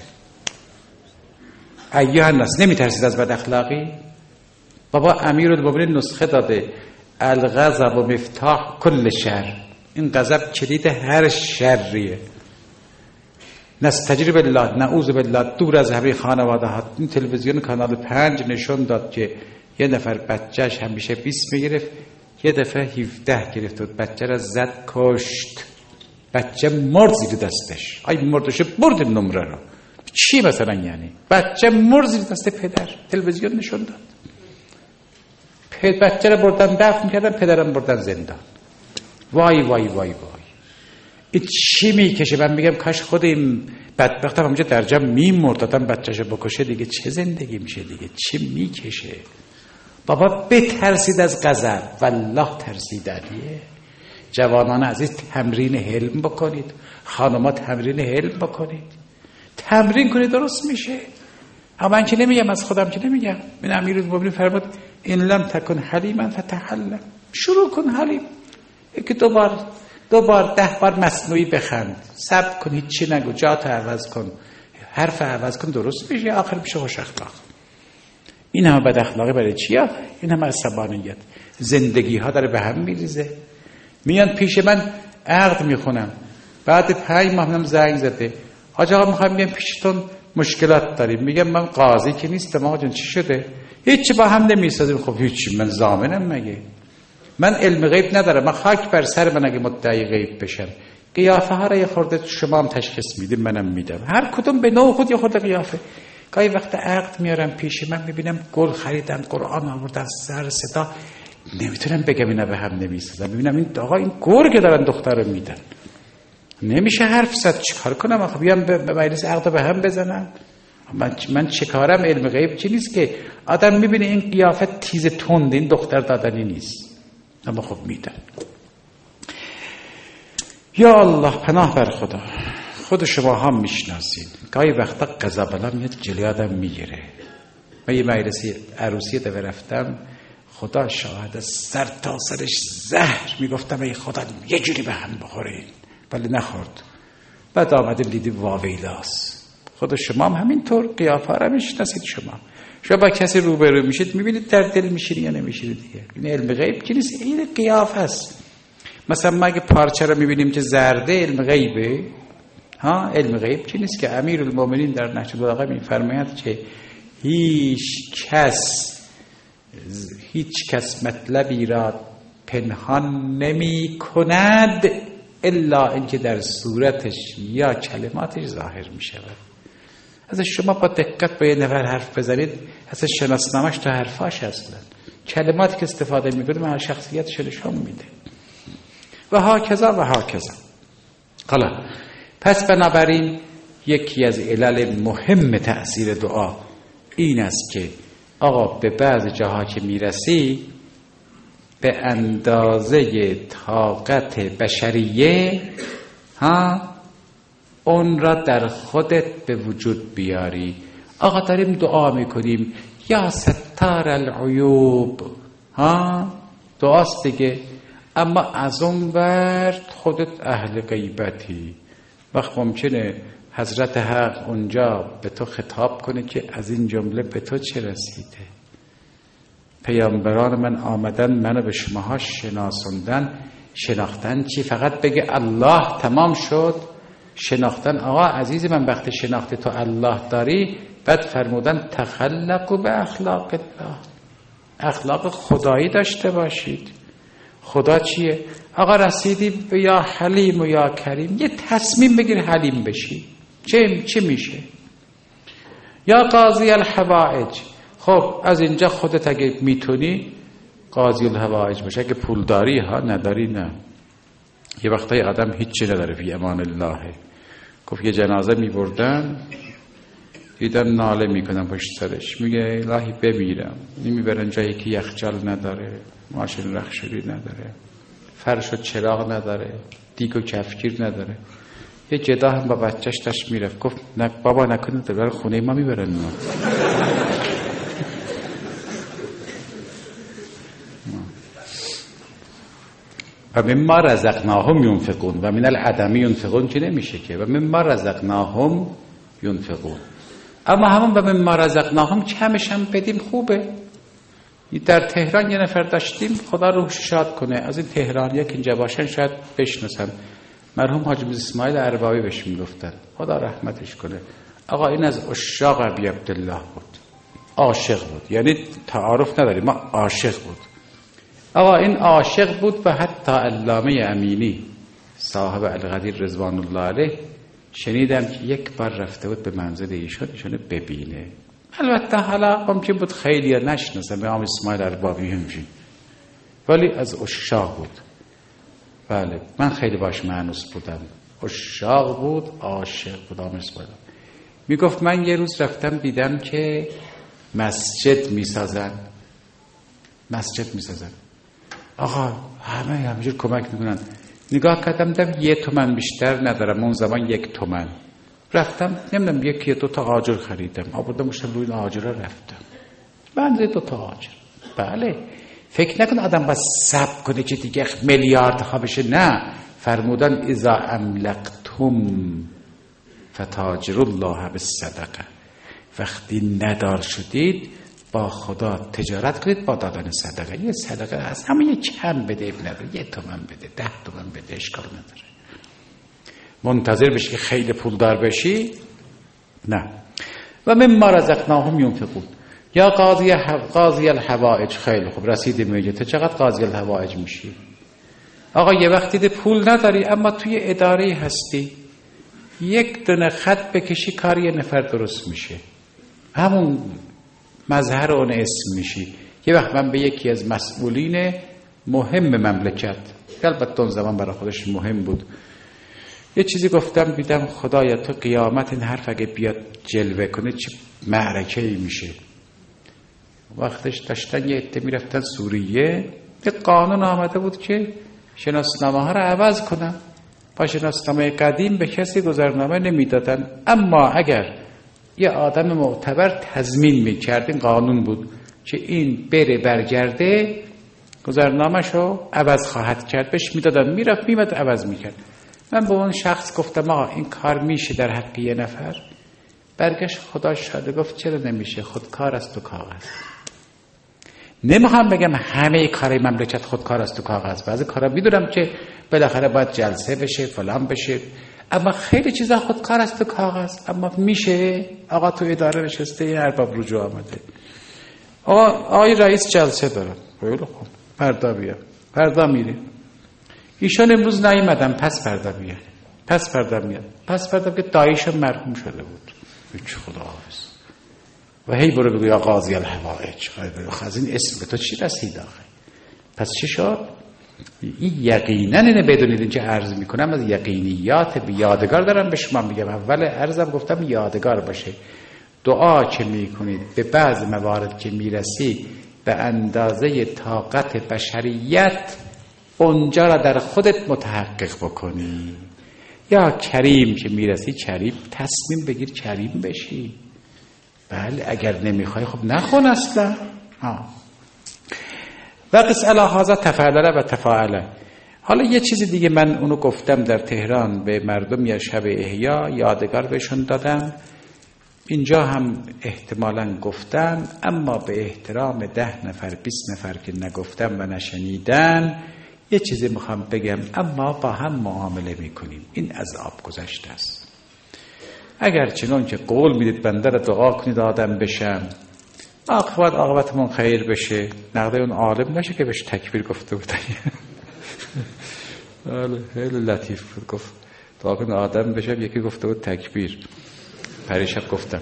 ایها الناس، نمیترسید از بد اخلاقی؟ بابا امیرالمومنین نسخه داده، الغضب و مفتاح کل شر، این غضب کلید هر شریه. نستجیر بالله، نعوذ بالله، دور از همه خانواده ها. این تلویزیون کانال پنج نشون داد که یه نفر بچهش همیشه بیست میگرفت، یه دفعه هفده گرفت و بچه را زد کشت. بچه مرد زیر دستش. ای مردشه برد نمره را. چی مثلا یعنی؟ بچه مرد زیر دست پدر. تلویزیون نشون داد. بچه را بردن دفن کردن، پدرم بردن زندان. وای وای وای وای. این چی میکشه؟ من میگم کاش خود این بدبختم همونجا در جمع میمرد، دادم بچه‌شو بکشه دیگه چه زندگی میشه دیگه؟ چی میکشه؟ بابا بترسید از غضب، والله ترسید علیه. جوانان عزیز تمرین حلم بکنید، خانم‌ها تمرین حلم بکنید، تمرین کنید درست میشه. اما من که نمیگم، از خودم که نمیگم. من امیرالمومنین فرمود ان لم تکن حلیما فتحلم. شروع کن حلیم، یکی دو بار دو بار ده بار مصنوعی بخند، صبر کن، هیچی نگو، جاتو عوض کن، حرف عوض کن، درست میشه، آخر میشه خوش اخلاق. این همه بد اخلاقی برای چیه؟ این همه عصبانیت. زندگی ها داره به هم میریزه. میان پیش من عقد میخونم، بعد پنج ماه منم زنگ زده، حاج آقا میخوایم بیام پیشتون، مشکلات داریم. میگم من قاضی که نیستم آقا جان، چی شده؟ هیچی با هم نمیسازیم. خب هیچی، من ضامنم مگه؟ من علم غیب ندارم، من خاک بر سر من اگه مدعی غیب بشم. قیافه ها را یه خورده شما هم تشخیص میدیم، منم میدم، هر کدوم به نوع خود یه خورده قیافه. گاهی وقت عقد میارم پیش من، میبینم گل خریدن، قرآن آوردن، سر صدا، نمیتونم بگم اینا به هم نمیسازن. میبینم این آقا این گرگ دارن دختر رو میدن، نمیشه حرف زد. چیکار کنم آخه؟ بیام به مجلس عقد به هم بزنم؟ من من چیکارم؟ علم غیب چی نیست که آدم میبینه این قیافه تیز تند، این دختر دادنی نیست، اما خب میدن. یا الله، پناه بر خدا. خود شما هم میشناسید، گاهی وقتا غضب‌الله میاد جلوی آدم میگیره. من یه مجلسی عروسی دو رفتم، خدا شاهد، سر تا سرش زهر، میگفتم ای خدا یه جوری به هم بخورین، ولی نخورد. بعد آمده دیدی واویلاس. خود شما هم همینطور قیافه را میشناسید. شما شما با کسی روبرو میشید، میبینید در دل میشید یا نمیشید دیگه. این علم غیب چی نیست، این قیافه است. مثلا ما اگه پارچه رو میبینیم که زرده، علم غیبه. ها، علم غیب چی نیست که امیرالمومنین در نهج البلاغه میفرماید که هیچ کس هیچ کس مطلبی را پنهان نمی کند الا اینکه در صورتش یا کلماتش ظاهر می شود. از شما با دقت با یه نفر حرف بزنید، اصلا شناسنامش تو حرفاش اصلا کلماتی که استفاده میکنه من شخصیتش نشون میده. و ها کذا و ها کذا. حالا پس بنابراین یکی از علل مهم تأثیر دعا این است که آقا به بعض جاها که میرسی به اندازه طاقت بشریه ها اون را در خودت به وجود بیاری. آقا داریم دعا میکنیم یا ستار العیوب، ها دعاست دیگه، اما از اون ورد خودت اهل غیبتی. وقت ممکنه حضرت حق اونجا به تو خطاب کنه که از این جمله به تو چه رسیده؟ پیامبران من آمدن منو به شماها شناسوندن. شناختن چی؟ فقط بگه الله تمام شد؟ شناختن آقا عزیز من وقتی شناخت تو الله داری، بعد فرمودن تخلقوا به اخلاق الله، اخلاق خدایی داشته باشید. خدا چیه؟ آقا رسیدی به یا حلیم و یا کریم، یه تصمیم بگیر حلیم بشی. چه چه میشه؟ یا قاضی الحوائج. خب از اینجا خودت اگه میتونی قاضی الحوائج باشه، اگه پول داری ها، نداری نه. یه وقتای آدم هیچی نداره، فی امان الله. گفت یه جنازه میبردن، دیدن ناله میکنن پشت سرش، میگه الهی بمیرم. نمیبرن جایی که یخچال نداره، ماشین رخشوری نداره، فرش و چراغ نداره، دیگ و کفگیر نداره. یه جدا هم با بچهش داشت میرفت، گفت نه بابا نکنید در خونه ما میبرن ما. و مما رزقناهم ينفقون و من العدم ينفقون که نمیشه که، و مما رزقناهم ينفقون. اما همون و مما رزقناهم کمش هم بدیم خوبه. در تهران یه نفر داشتیم، خدا روحش شاد کنه، از این تهرانی‌ها که اینجا باشن شاید بشناسن، مرحوم حاج میرزا اسماعیل اربابی بهش میگفتن، خدا رحمتش کنه. آقا این از عشاق ابی عبدالله بود، عاشق بود، یعنی تعارف نداریم، ما عاشق بود. آقا این عاشق بود و حتی علامه امینی صاحب القدیر رضوان الله علیه شنیدم که یک بار رفته بود به منزل ایشون، ایشونو ببینه. البته حالا ممکن بود خیلی ها نشناسن به نام اسماعیل اربابی همچین، ولی از عشاق بود. بله من خیلی باش مانوس بودم، عشاق بود، عاشق بود آقا اسماعیل. میگفت من یه روز رفتم دیدم که مسجد میسازن، مسجد میسازن آقا همه همینجور کمک میکنن. نگاه کردم دیدم یه تومن بیشتر ندارم، اون زمان یک تومن. رفتم نمیدونم یکی دو تا آجر خریدم، آوردم گوشتم روی این آجر رفتم بنده دو تا آجر. بله فکر نکن آدم باید صبر کنه که دیگه میلیارد ها بشه، نه، فرمودن اذا املقتم فتاجر الله بالصدقه، وقتی ندار شدید با خدا تجارت کنید با دادن صدقه. یه صدقه هست همه یه کم بده اب نداره، یه تومن بده، ده تومن بده، اشکال نداره. منتظر بشی که خیلی پولدار بشی، نه. و مما رزقناهم ينفقون. یا قاضی قاضی الحوائج، خیلی خوب رسید میگه تو چقدر قاضی الحوائج میشی؟ آقا یه وقتی ده پول نداری اما توی اداره هستی، یک دونه خط بکشی کار یه نفر درست میشه، همون مظهر اون اسم میشی. یه وقت من به یکی از مسئولین مهم مملکت، البته اون زمان برای خودش مهم بود، یه چیزی گفتم، دیدم خدایا تو قیامت این حرف اگه بیاد جلوه کنه چه معرکه‌ای میشه. وقتش داشتن یه عده میرفتن سوریه، یه قانون آمده بود که شناسنامه ها رو عوض کنن، با شناسنامه قدیم به کسی گذرنامه نمیدادن، اما اگر یه آدم معتبر تضمین میکرد، این قانون بود که این بره برگرده گذرنامه‌ش رو عوض خواهد کرد، بهش میدادن، میرفت میمد عوض میکرد. من به اون شخص گفتم آقا این کار میشه در حق یه نفر؟ برگشت خدا شاده گفت چرا نمیشه، خودکار است تو کاغذ. نمیخوام بگم همه کار مملکت خودکار است تو کاغذ، بعضی کارا میدونم که بالاخره باید جلسه بشه فلان بشه، اما خیلی چیزا خودکار است تو کاغذ. اما میشه آقا تو اداره نشسته این ارباب رجوع آمده، آقا آقای رئیس جلسه داره، خیلی خوب فردا بیا، فردا میره، ایشان امروز نیومدن پس فردا میاد، پس فردا میاد، پس فردا که داییشون مرحوم شده بود، هیچ خداحافظ. و هی برو بگو یا قاضی الحوائج، از این اسم به تو چی رسید آخه؟ پس چی شد؟ این یقینا اینه بدونید، این که عرض میکنم از یقینیات به یادگار دارم به شما میگم. اول عرضم گفتم یادگار باشه، دعا که میکنید به بعض موارد که میرسی به اندازه طاقت بشریت اونجا را در خودت متحقق بکنی. یا کریم که میرسی کریم تصمیم بگیر کریم بشی. بله اگر نمیخوای خب نخون اصلا. ها و قص علی هذا تفعله و تفاعله. حالا یه چیز دیگه من اونو گفتم در تهران به مردم یا شب احیا یادگار بهشون دادم، اینجا هم احتمالاً گفتم، اما به احترام ده نفر بیست نفر که نگفتم و نشنیدن یه چیزی میخوام بگم، اما با هم معامله میکنیم. این از آب گذشته است. اگر چنان که قول میدید بنده را دعا کنید آدم بشم، عاقبت عاقبتمون خیر بشه، نقده اون عالم نشه که بهش تکبیر گفته بود. خیلی لطیف بود، گفت دعا کنید آدم بشم، یکی گفته بود تکبیر. پریشب گفتم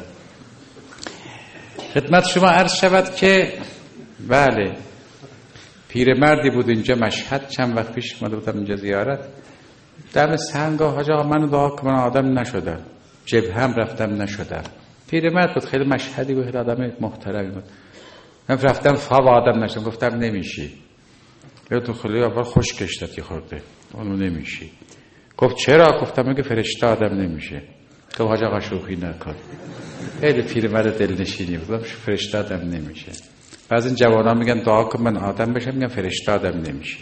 خدمت شما عرض شود که بله پیرمردی بود اینجا مشهد، چند وقت پیش اومده بودم اینجا زیارت، دم سنگاه حاج آقا منو دعا کن، من آدم نشدم، جبهه رفتم نشدم. پیرمرد بود خیلی مشهدی بود، آدم محترمی بود. من رفتم فاو آدم نشدم، گفتم نمیشی، یا تو خیلی اول خوش کشتت یه خورده، اونو نمیشی. گفت چرا؟ گفتم اگه فرشته آدم نمیشه. گفت حاج آقا شوخی نکن. خیلی پیرمرد دلنشینی بود، فرشته آدم نمیشه. بعضی این جوانان میگن دعا کن من آدم بشم، میگن فرشته آدم نمیشه.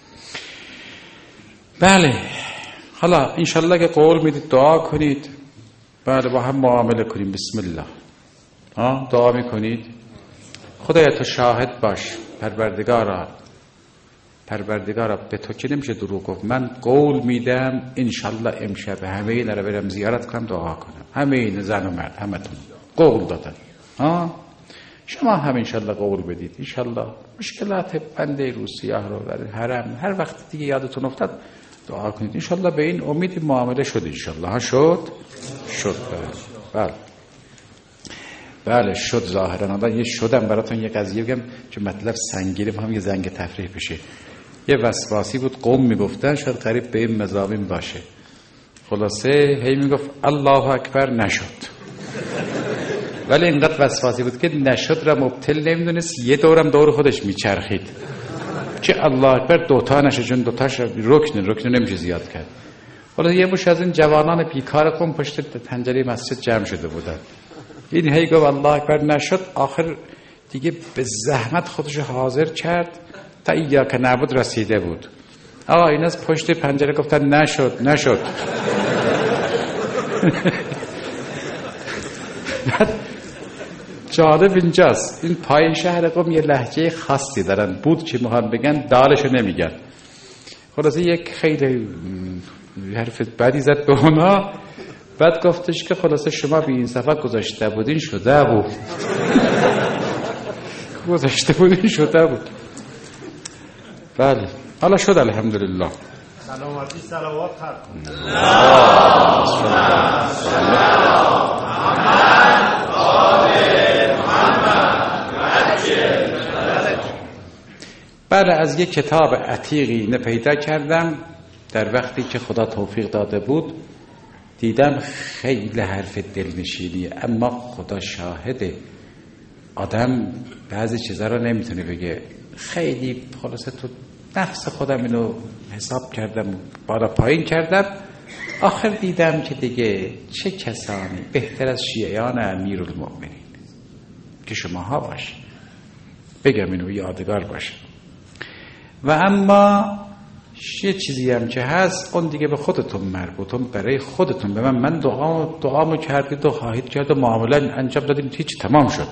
بله حالا انشالله که قول میدید دعا کنید، بله با هم معامله کنیم. بسم الله. ها دعا میکنید. خدایا تو شاهد باش، پروردگارا پروردگارا به تو که نمیشه دروغ گفت. من قول میدم انشالله امشب همه اینا رو برم زیارت کنم، دعا کنم. همه این زن و مرد همتون قول دادن. ها شما هم انشالله قول بدید. انشالله مشکلات بنده روسیاه رو در حرم هر وقت دیگه یادتون افتاد دعا کنید. انشالله به این امید معامله شد. انشالله ها شد شد بله بله شد. ظاهرا الان یه شدم براتون یه قضیه بگم چون مطلب سنگینه، فهم یه زنگ تفریح بشه. یه وسواسی بود قوم میگفتن، شاید قریب به این مضامین باشه. خلاصه هی میگفت الله اکبر، نشد. ولی اینقدر وسواسی بود که نشد را مبتل نمیدونست، یه دورم دور خودش میچرخید که الله اکبر دوتا نشه، چون دوتاش رکن رکن نمیشه زیاد کرد. حالا یه مش از این جوانان بیکار قوم پشت پنجره مسجد جمع شده بودن. این هی گفت الله اکبر، نشد. آخر دیگه به زحمت خودش حاضر کرد تا ایاک نعبد رسیده بود. آقا این از پشت پنجره گفتن نشد نشد. جالب اینجاست، این پایین شهر قم یه لهجه خاصی دارن، بود چی میخوان بگن دالشو نمیگن. خلاصه یک خیلی حرف بدی زد به اونا، بعد گفتش که خلاصه شما بی انصافا گذاشته بودین شده بود. گذاشته بودین شده بود. بله حالا شد الحمدلله. سلامتی صلوات خرد بله از یک کتاب عتیقی نپیدا کردم در وقتی که خدا توفیق داده بود، دیدم خیلی حرف دلنشینیه، اما خدا شاهده آدم بعضی چیزا رو نمیتونه بگه. خیلی خلاصه تو نفس خودم اینو حساب کردم، بالا پایین کردم، آخر دیدم که دیگه چه کسانی بهتر از شیعیان امیرالمؤمنین که شماها باشه. بگم اینو یادگار باشه. و اما یه چیزی هم که هست اون دیگه به خودتون مربوطه، برای خودتون. به من من دعا دعامو کردید و خواهید کرد و معامله انجام دادیم، هیچ تمام شد.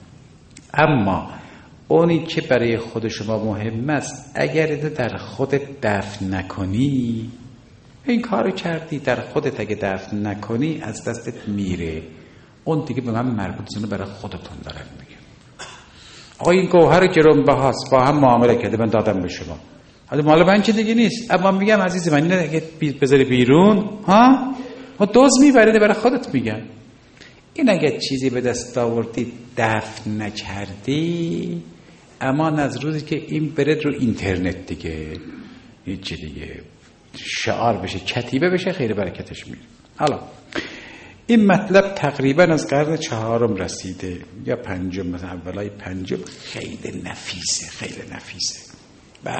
اما اونی که برای خود شما مهم است، اگر در خودت دفن نکنی، این کارو کردی در خودت اگه دفن نکنی از دستت میره. اون دیگه به من مربوطه، برای خودتون دارم میگم. آقا این گوهر گرانبهاست، با هم معامله کرده من دادم به شما، حالا مال من که دیگه نیست، اما میگم عزیز من اینه اگه بذاری بیرون ها ما دوز میبرده، برای خودت میگم. این اگه چیزی به دست آوردی دفن نکردی، اما از روزی که این برد رو اینترنت دیگه هیچ دیگه شعار بشه، کتیبه بشه، خیلی برکتش میره. حالا این مطلب تقریبا از قرن چهارم رسیده یا پنجم، مثلا اولای پنجم. خیلی نفیسه، خیلی نفیسه. بله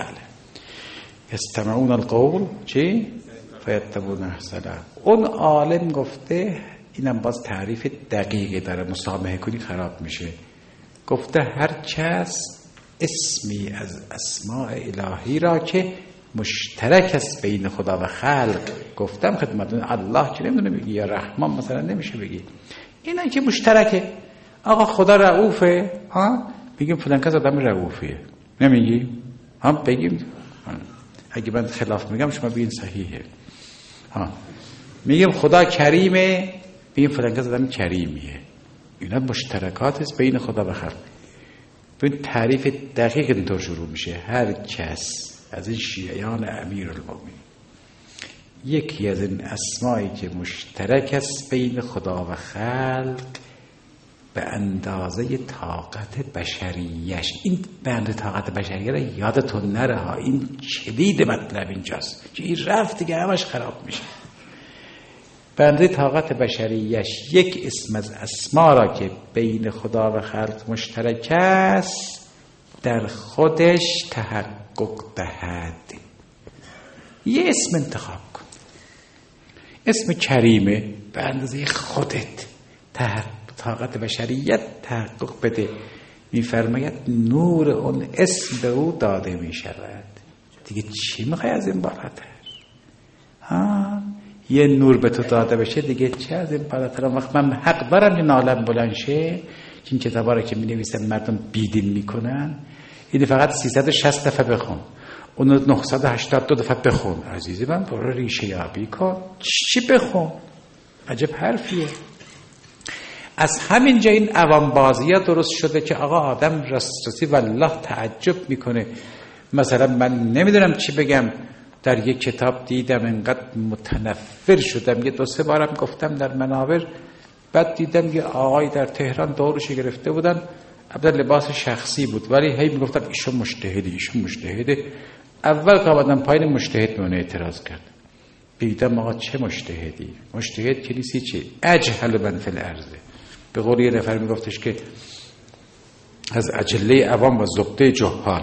استمعون القول چی؟ فیتبعون احسنه. اون عالم گفته، اینم باز تعریف دقیقی داره، مسامحه کنی خراب میشه. گفته هر کس اسمی از اسماء الهی را که مشترک است بین خدا و خلق، گفتم خدمتتون الله که نمیدونه بگی یا رحمان مثلا نمیشه بگی، اینا که مشترکه. آقا خدا رؤوفه، ها بگیم فلان کس آدم رؤوفیه، نمیگی؟ ها بگیم ها. اگه من خلاف میگم شما بگین صحیحه. ها میگیم خدا کریمه، بگیم فلان کس آدم کریمیه. اینا مشترکات است بین خدا و خلق. ببین تعریف دقیق اینطور شروع میشه. هر کس از این شیعیان امیرالمؤمنین یکی از این اسمایی که مشترک است بین خدا و خلق به اندازه طاقت بشریش. این به اندازه طاقت بشریه را یادتون نره ها، این کلید مطلب اینجاست که این رفت دیگه همش خراب میشه. به اندازه طاقت بشریش یک اسم از اسما را که بین خدا و خلق مشترک است در خودش تحقق دهد. یه اسم انتخاب کن، اسم کریمه، به اندازه خودت طاقت بشریت تحقق بده. میفرماید نور اون اسم به او داده می شود. دیگه چی میخوای از این بالاتر؟ ها یه نور به تو داده بشه دیگه چه از این بالاتر؟ وقت من حق دارم که نالم بلند شه این کتابا رو که می‌نویسن مردم بیدین میکنن، این فقط سیصد و شصت دفعه بخون، اون نهصد و هشتاد و دو دفعه بخون. عزیزی من برو ریشه یابی کن. چی بخون؟ عجب حرفیه. از همین جا این عوام بازی ها درست شده که آقا آدم راستی والله تعجب میکنه. مثلا من نمیدونم چی بگم، در یک کتاب دیدم انقدر متنفر شدم، یه دو سه بارم گفتم در منابر، بعد دیدم یه آقای در تهران دورش گرفته بودن، البته لباس شخصی بود ولی هی میگفتن ایشون مجتهدی ایشون مجتهده. اول قابلم پایین مجتهد من اعتراض کرد، دیدم آقا چه مجتهدی؟ مجتهد کلیسی چی؟ اجهل من فی الارض. به قول یه نفر میگفتش که از اجله عوام و زبده جهال.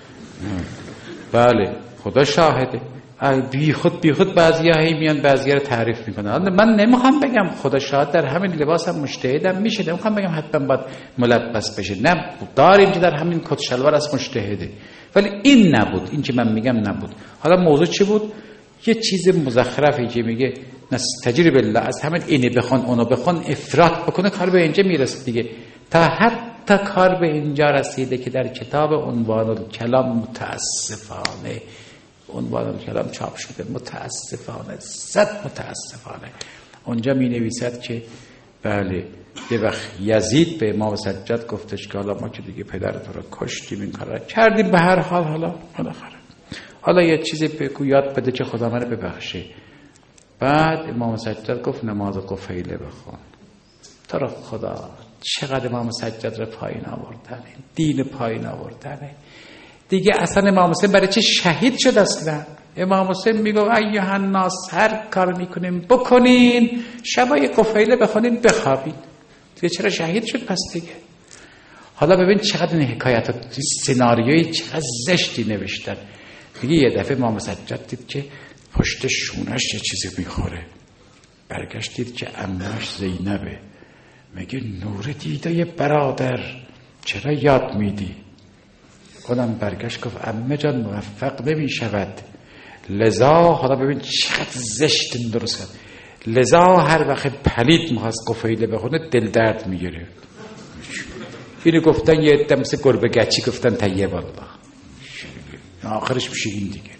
بله خدا شاهده. بی خود بی خود بعضیا هی میان بعضیا رو تعریف میکنن. من نمیخوام بگم خدا شاهد در همین لباسم مجتهدم میشه، نمیخوام بگم حتما باید ملبس بشه، نه داریم که در همین کت شلوار از مجتهده، ولی این نبود، این که من میگم نبود. حالا موضوع چی بود؟ یه چیز مزخرفی که میگه نستجیر بالله، از همین اینه بخون اونو بخون افراط بکنه، کار به اینجا میرسه دیگه. تا حتی کار به اینجا رسیده که در کتاب عنوان الکلام متاسفانه عنوان الکلام چاپ شده، متاسفانه صد متاسفانه اونجا می نویسد که بله یه وقت یزید به امام سجاد گفتش که حالا ما که دیگه پدرت رو کشتیم این کارا کردیم، به هر حال حالا بالاخره حالا یه چیزی بگو یاد بده که خدا منو ببخشه. بعد امام سجاد گفت نماز قفیله بخون. تو رو خدا چقدر امام سجاد رو پایین آوردن، دین پایین آوردن دیگه. اصلا امام حسین برای چه شهید شد؟ اصلا امام حسین میگه ایها الناس هر کار میکنیم بکنین، شبای قفیله بخونین بخوابین دیگه. چرا شهید شد پس دیگه؟ حالا ببین چقدر این حکایت ها سناریوی چقدر زشتی نوشتن. دیگه یه دفعه امام سجاد دید که پشت شونش یه چیزی میخوره، برگشت دید که عمه‌اش زینبه، میگه نور دیده برادر چرا یاد میدی؟ اونم برگشت گفت عمه جان موفق نمی شود، لذا حالا ببین چقدر زشت این درست کرد، لذا هر وقت پلید میخواست قفیله بخونه دل درد میگیره. اینو گفتن یه عده مثل گربه گچی گفتن طیب الله، آخرش میشه این دیگه.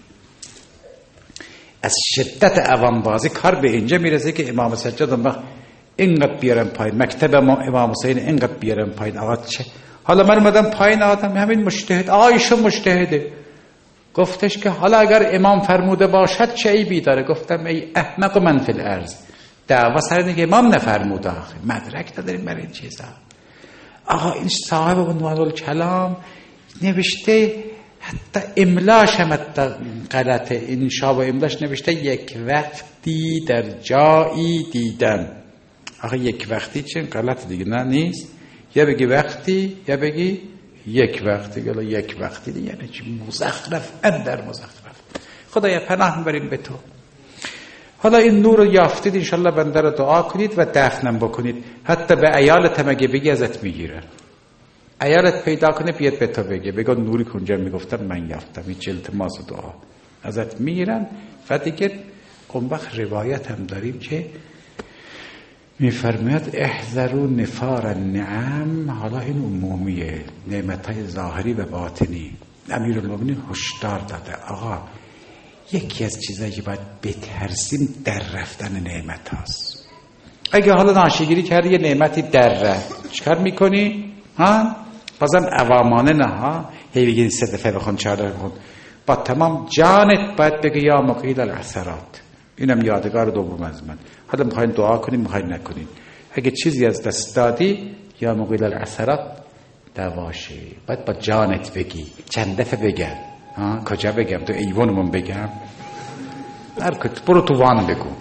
از شدت عوام بازی کار به اینجا میرسه که امام سجاد اون وقت اینقدر بیارن پایین، مکتب امام حسین اینقدر بیارن پایین. آقا چه حالا من اومدم پایین، آدم همین مجتهد آیشو مجتهده. گفتش که حالا اگر امام فرموده باشد چه عیبی داره؟ گفتم ای احمق من فی الارض، دعوا سر اینه که امام نفرموده، آخه مدرک نداریم برای این چیزا. آقا این صاحب عنوان الکلام نوشته، حتی املاش هم حتی غلطه، انشا و املاش نوشته یک وقتی در جایی دیدم. آخه یک وقتی چه غلط دیگه نه نیست، یا بگی وقتی یا بگی یک وقتی، یا یک وقتی دیگه یعنی چی؟ مزخرف اندر مزخرف. خدایا پناه میبریم به تو. حالا این نور رو یافتید، انشالله بنده رو دعا کنید و دفنم بکنید. حتی به عیالت هم اگه بگی ازت میگیرن، عیالت پیدا کنه بیاد به تو بگه بگو نوری کنجا میگفتم من یافتم، این چه التماس و دعا ازت میگیرن. و دیگه اون وقت روایت هم داریم که میفرماید احذروا نفار النعم. حالا این عمومیه، نعمتهای ظاهری و باطنی. امیرالمومنین هشدار داده آقا یکی از چیزایی که باید بترسیم در رفتن نعمت هاست. اگه حالا ناشیگیری کردی یه نعمتی در رفت چیکار میکنی؟ ها؟ بازم عوامانه نه ها، هی بگیری سه دفعه بخون چهار دفعه بخون، با تمام جانت باید بگی یا مقیل العثرات. اینم یادگار دوم از من. حالا میخواین دعا کنیم میخواین نکنین، اگه چیزی از دست دادی یا مقیل العثرات دواشه، باید با جانت بگی. چند دفعه بگم؟ ها کجا بگم؟ تو ایوانمون بگم؟ هر کت برو تو وان بگو.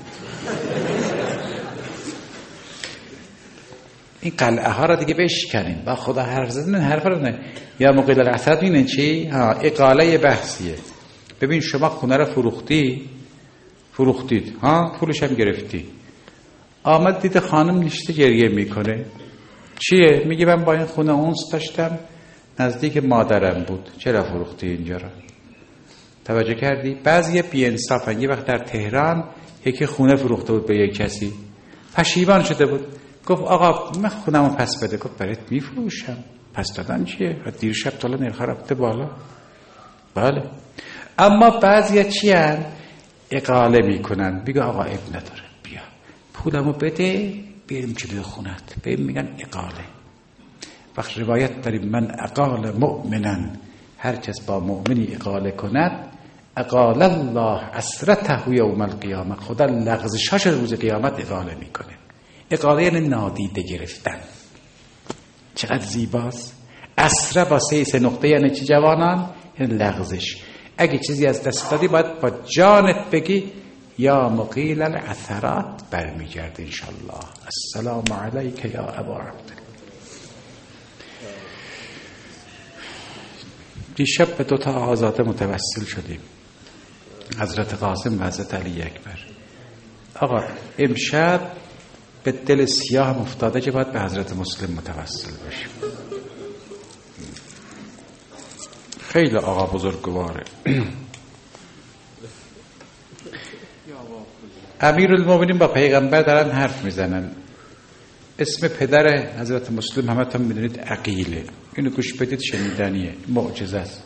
این قلعه ها را دیگه بشکنیم با خدا حرف زدن حرف رو نه. یا مقیل العثرات اینه چی؟ ها اقاله بحثیه. ببین شما خونه را فروختی فروختید ها، پولش هم گرفتی، آمد دید خانم نشسته گریه میکنه، چیه؟ میگه من با این خونه اونس داشتم، نزدیک مادرم بود، چرا فروختی اینجا را؟ توجه کردی؟ بعضی بی انصافن. یه وقت در تهران یکی خونه فروخته بود به یک کسی، پشیمان شده بود، گفت آقا من خونمو پس بده. گفت برات میفروشم. پس دادن چیه؟ دیر شب تا الان نرخ رفته بالا. بله. اما بعضیا چی هن؟ اقاله میکنن. میگه آقا اب نداره، بیا پولمو بده بریم جلوی خونت. بهم میگن اقاله. وقت روایت داریم من اقال مؤمنن، هر کس با مؤمنی اقاله کند اقال الله اسرته یوم القیامه، خدا لغزشاش روز قیامت اقاله میکنه. اقاله یعنی نادیده گرفتن. چقدر زیباست. اسره با سه سه نقطه یعنی چی جوانان؟ یعنی لغزش. اگه چیزی از دست دادی باید با جانت بگی یا مقیل العثرات برمیگرد انشالله. السلام علیک یا ابا عبدالله. دیشب به دوتا آزاده متوسل شدیم، حضرت قاسم و حضرت علی اکبر. آقا امشب به دل سیاه افتاده که باید به حضرت مسلم متوسل بشیم. خیلی آقا بزرگواره. امیرالمومنین با پیغمبر دارن حرف میزنن. اسم پدر حضرت مسلم همه تون میدونید عقیله. اینو گوش بدید، شنیدنیه، معجزه است.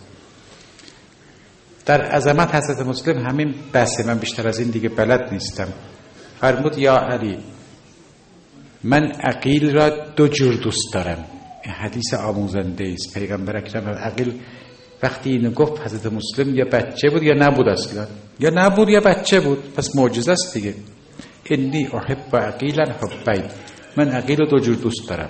در عظمت حضرت مسلم همین بسه، من بیشتر از این دیگه بلد نیستم. فرمود یا علی من عقیل را دو جور دوست دارم. این حدیث آموزنده است. پیغمبر اکرم عقیل وقتی اینو گفت حضرت مسلم یا بچه بود یا نبود اصلا، یا نبود یا بچه بود، پس معجزه است دیگه. انی احب عقیلا حبین، من عقیل رو دو جور دوست دارم.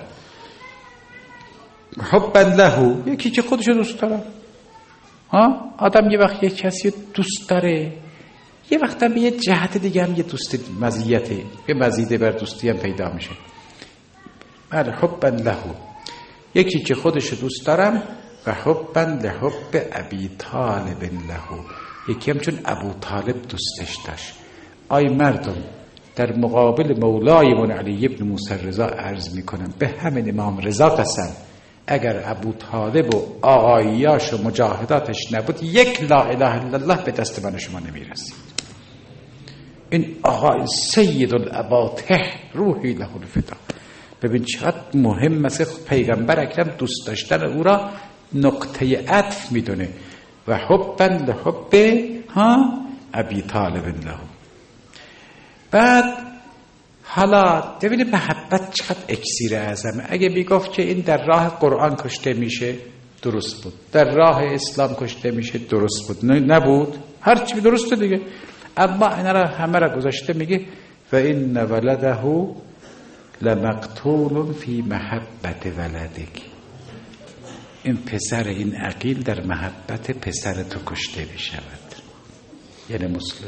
حبا له، یکی که خودشو دوست دارم. ها آدم یه وقت یک کسی دوست داره، یه وقت هم به یه جهت دیگه هم یه دوست مزیته، یه مزیده بر دوستی هم پیدا میشه. بله حبا له، یکی که خودشو دوست دارم. و حبا لحب ابی طالب له، یکی هم چون ابو طالب دوستش داشت. آی مردم در مقابل مولایمون علی ابن موسی رضا عرض میکنم به همین امام رضا قسم، اگر ابو طالب و آقاییاش و مجاهداتش نبود یک لا اله الا الله به دست من شما نمیرسید. این آقای سید الاباطح روحی له الفدا. ببین چقدر مهم است. پیغمبر اکرم دوست داشتن او را نقطه عطف میدونه. و حبا لحب ها ابی طالب له. بعد حالا ببینید محبت چقدر اکسیر اعظمه. اگه میگفت که این در راه قرآن کشته میشه درست بود، در راه اسلام کشته میشه درست بود، نبود، هر چی درسته دیگه. اما اینا را همه را گذاشته میگه و این ولده لمقتول فی محبت ولدک، این پسر این عقیل در محبت پسر تو کشته میشود. یعنی مسلم.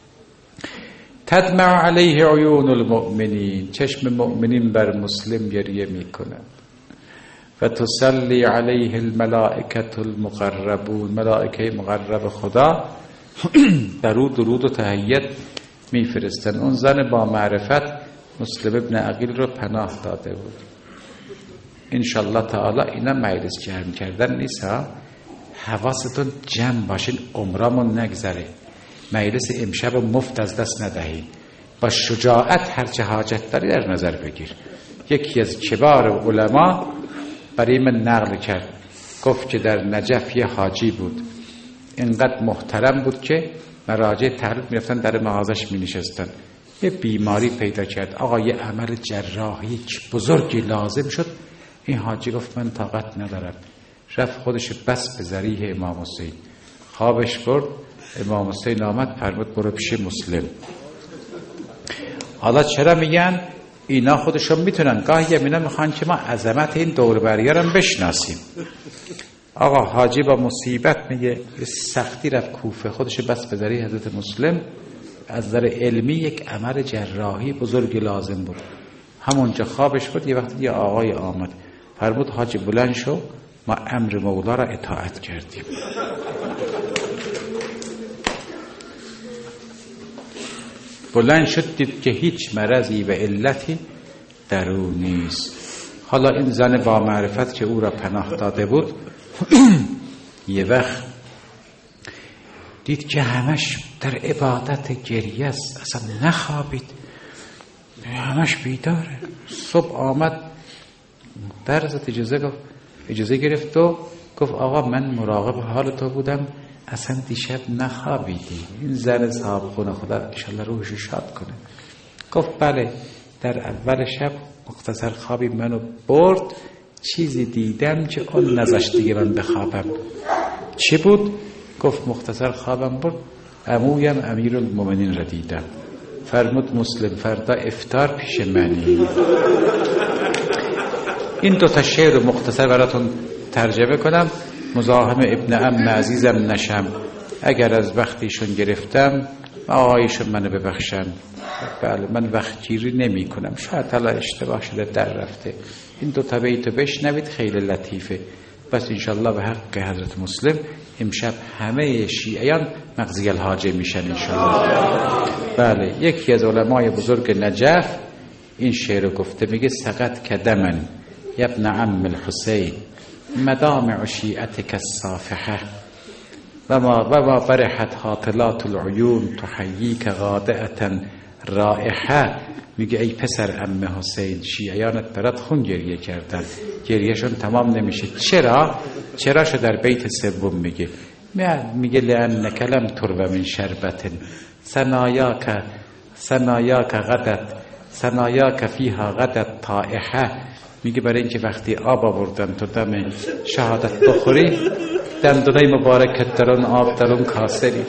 تدمع علیه عیون المؤمنین، چشم مؤمنین بر مسلم گریه میکنند. و تصلی علیه الملائکه المقربون، ملائکه مقرب خدا در او درود و تحیت میفرستند. اون زن با معرفت مسلم ابن عقیل رو پناه داده بود. انشالله تعالی اینا مجلس جمع کردن نیست ها، حواستون جمع باشین، عمرمون نگذره. مجلس امشب مفت از دست ندهید، با شجاعت هر چه حاجت داری در نظر بگیر. یکی از کبار علما برای من نقل کرد، گفت که در نجف یه حاجی بود، اینقدر محترم بود که مراجع تحریف میرفتن در مغازش می نشستن. یه بیماری پیدا کرد، آقا یه عمل جراحی بزرگی لازم شد. این حاجی گفت من طاقت ندارم، رفت خودش بس به ذریح امام حسین، خوابش برد. امام حسین آمد فرمود برو پیش مسلم. حالا چرا میگن اینا خودشون میتونن، گاهی اینا میخوان که ما عظمت این دور بریارم بشناسیم. آقا حاجی با مصیبت میگه سختی رفت کوفه، خودش بس به ذریح حضرت مسلم. از نظر علمی یک عمل جراحی بزرگی لازم بود. همونجا خوابش بود. یه وقتی یه آقای آمد فرمود حاجی بلند شو، ما امر مولا را اطاعت کردیم. بلند شد دید که هیچ مرضی و علتی در او نیست. حالا این زن با معرفت که او را پناه داده بود یه وقت دید که همش در عبادت گریه است، اصلا نخوابید. همش بیداره. صبح آمد در زد، اجازه گفت، اجازه گرفت و گفت آقا من مراقب حال تو بودم، اصلا دیشب نخوابیدی. این زن صاحب خونه خدا انشالله روحش شاد کنه. گفت بله، در اول شب مختصر خوابی منو برد، چیزی دیدم که اون نذاشت دیگه من بخوابم. چی بود؟ گفت مختصر خوابم برد، عمویم امیرالمومنین را دیدم، فرمود مسلم فردا افطار پیش منی. این دو تا شعر رو مختصر براتون ترجمه کنم. مزاحم ابن عم عزیزم نشم، اگر از وقتیشون گرفتم آقایشون منو ببخشن. بله من وقت گیری نمی کنم، شاید حالا اشتباه شده در رفته. این دو تا بیتو بشنوید، خیلی لطیفه. بس انشالله به حق حضرت مسلم امشب همه شیعیان مغزی الحاجه میشن انشالله. بله یکی از علمای بزرگ نجف این شعر گفته، میگه سقط کدمن یبن عم الحسین مدامع شیعتک الصافحه و ما و ما برحت حاطلات العیون تحییک غادئة رائحه. میگه ای پسر عم حسین، شیعیانت برات خون گریه کردن، گریهشون تمام نمیشه. چرا؟ چرا شو در بیت سوم میگه میگه لأنک لم ترو من شربت ثنایاک ثنایاک غدت ثنایاک فیها غدت طائحه. میگه برای اینکه وقتی آب آوردن تو دم شهادت بخوری، دندونای مبارکت در اون آب در اون کاسری.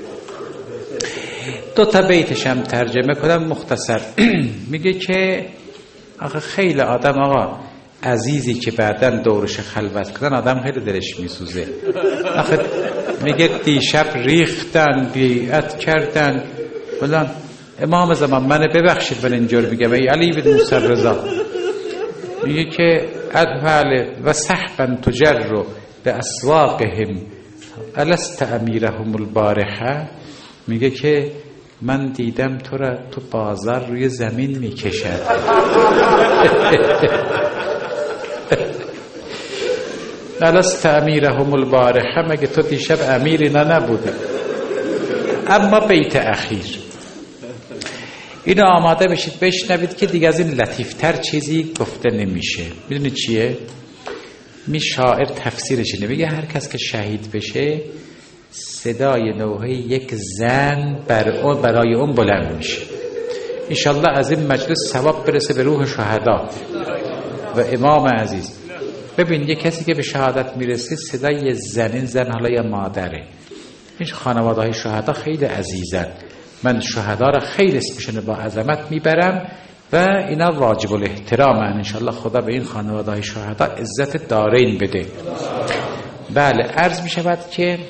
دو تا بیتش هم ترجمه کنم مختصر. میگه که آخه خیلی آدم آقا عزیزی که بعداً دورش خلوت کردن آدم خیلی دلش میسوزه. آخه میگه دیشب ریختن، بیعت کردن بلان امام زمان منو ببخشید من اینجور میگم ای علی بن موسی رضا. میگه که ادفعل و صحبا تجر به اسواقهم الست امیرهم البارحه. میگه که من دیدم تو را تو بازار روی زمین میکشد. الست امیرهم البارحه، مگه تو دیشب امیر اینا نبودی؟ اما بیت اخیر اینو آماده بشید بشنوید که دیگه از این لطیفتر چیزی گفته نمیشه. میدونید چیه؟ می شاعر تفسیرش اینه، میگه هر کس که شهید بشه صدای نوحه یک زن بر اون برای اون بلند میشه. انشالله از این مجلس ثواب برسه به روح شهدا و امام عزیز. ببین یک کسی که به شهادت میرسه صدای زن، این زن حالا یا مادره، این خانواده های شهدا خیلی عزیزن. من شهدا را خیلی اسمشون با عظمت میبرم و اینا واجب الاحترامن. انشالله خدا به این خانواده های شهدا عزت دارین بده. بله عرض می شود که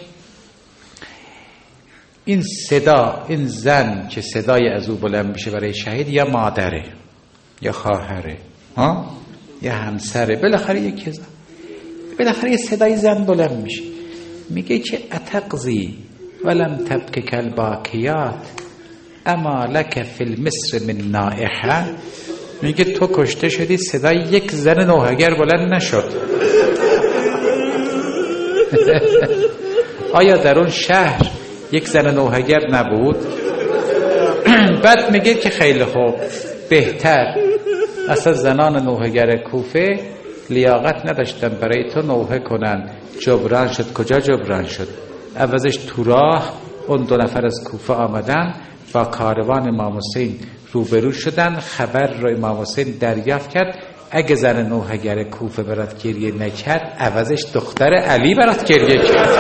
این صدا، این زن که صدای از او بلند میشه برای شهید، یا مادره یا خواهره ها یا همسره، بالاخره یکی از بالاخره یه صدای زن بلند میشه. میگه که اتقضی ولم تبک کالباکیات اما لک فی المصر من نائحه. میگه تو کشته شدی صدای یک زن نوحگر بلند نشد. آیا در اون شهر یک زن نوحگر نبود؟ بعد میگه که خیلی خوب، بهتر اصلا زنان نوحگر کوفه لیاقت نداشتن برای تو نوحه کنن. جبران شد. کجا جبران شد؟ عوضش تو راه اون دو نفر از کوفه آمدن با کاروان امام حسین روبرو شدن. خبر رو امام حسین دریافت کرد، اگه زن نوحگر کوفه برات گریه نکرد عوضش دختر علی برات گریه کرد.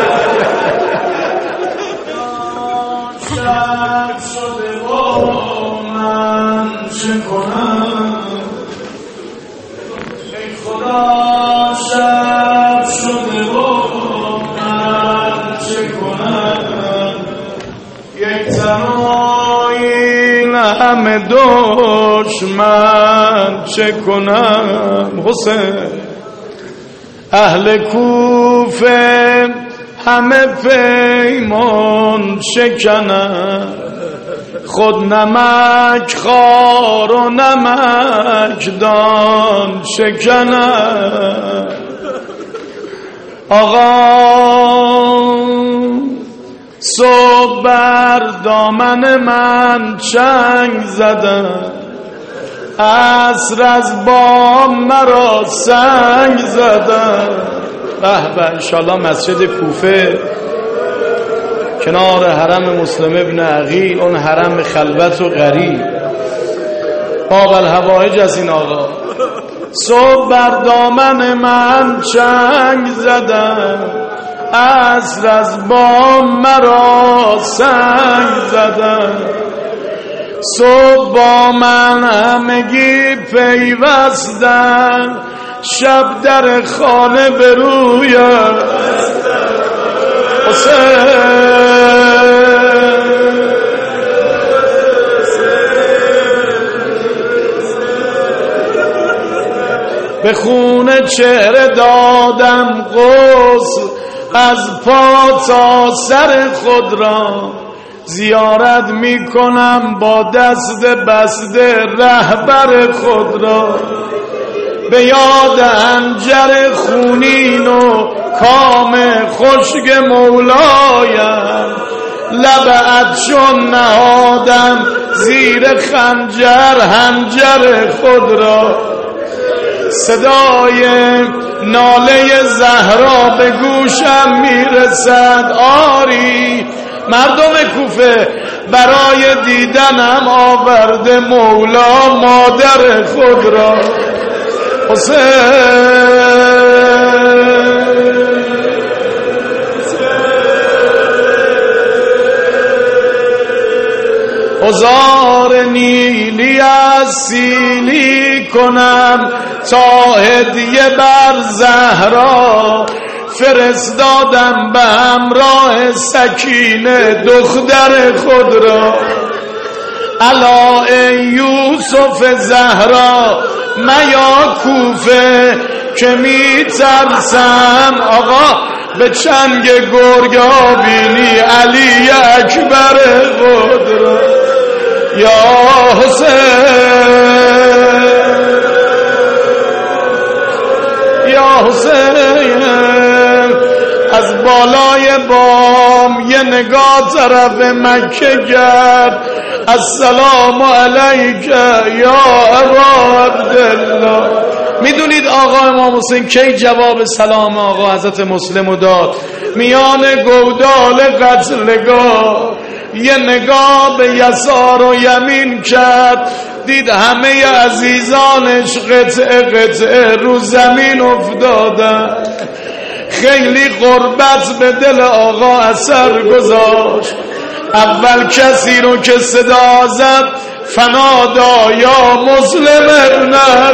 شب شده و من چه کنم ای خدا، شب شده و من چه کنم، یک تنهایی همه دشمن چه کنم. حسین اهل کوفه همه پیمان شکنن، خود نمک خار و نمک دان شکنن. آقا صبح بر دامن من چنگ زدن، عصر از بام مرا سنگ زدن. به به، انشالله مسجد کوفه کنار حرم مسلم ابن عقیل، اون حرم خلوت و غریب، باب الحوائج از این آقا. صبح بر دامن من چنگ زدن، عصر از بام مرا سنگ زدن. صبح با من همگی پیوستن، شب در خانه برویم حسین. به خونه چهره دادم غسل، از پا تا سر خود را زیارت می کنم با دست بسته رهبر خود را. به یاد حنجر خونین و کام خشک مولایم، لب عطشان نهادم زیر خنجر حنجر خود را. صدای ناله زهرا به گوشم میرسد، آری مردم کوفه برای دیدنم آورده مولا مادر خود را. حسین هزار نیلی از سیلی کنم تا هدیه بر زهرا، فرستادم به همراه سکینه دختر خود را. الا ای یوسف زهرا میا کوفه که می ترسم، آقا به چنگ گرگا بینی علی اکبر خود را. یا حسین یا حسین، از بالای بام یه نگاه طرف مکه کرد، السلام علیک یا ابا عبدالله. میدونید آقا امام حسین کی جواب سلام آقا حضرت مسلمو داد؟ میان گودال قتلگاه یه نگاه به یسار و یمین کرد، دید همه عزیزانش قطعه قطعه رو زمین افتادن. خیلی غربت به دل آقا اثر گذاشت. اول کسی رو که صدا زد فنادا یا مسلم ابن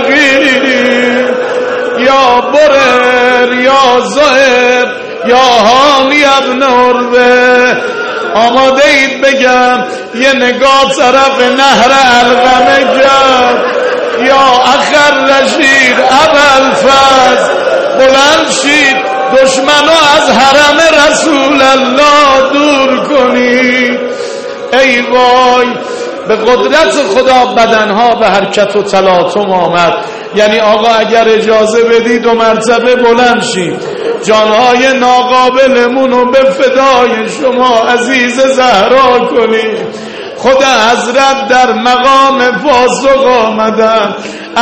عقیل، یا برر یا زهر یا هانی ابن عروه. آماده اید بگم یه نگاه طرف نهر علقمه کرد، یا اخر رشید ابوالفضل بلند شید دشمنو از حرم رسول الله دور کنید. ای وای، به قدرت خدا بدنها به حرکت و تلاطم آمد. یعنی آقا اگر اجازه بدید دو مرتبه بلند شید، جانهای ناقابلمون رو به فدای شما عزیز زهرا کنید. خدا حضرت در مقام پاسخ آمدن.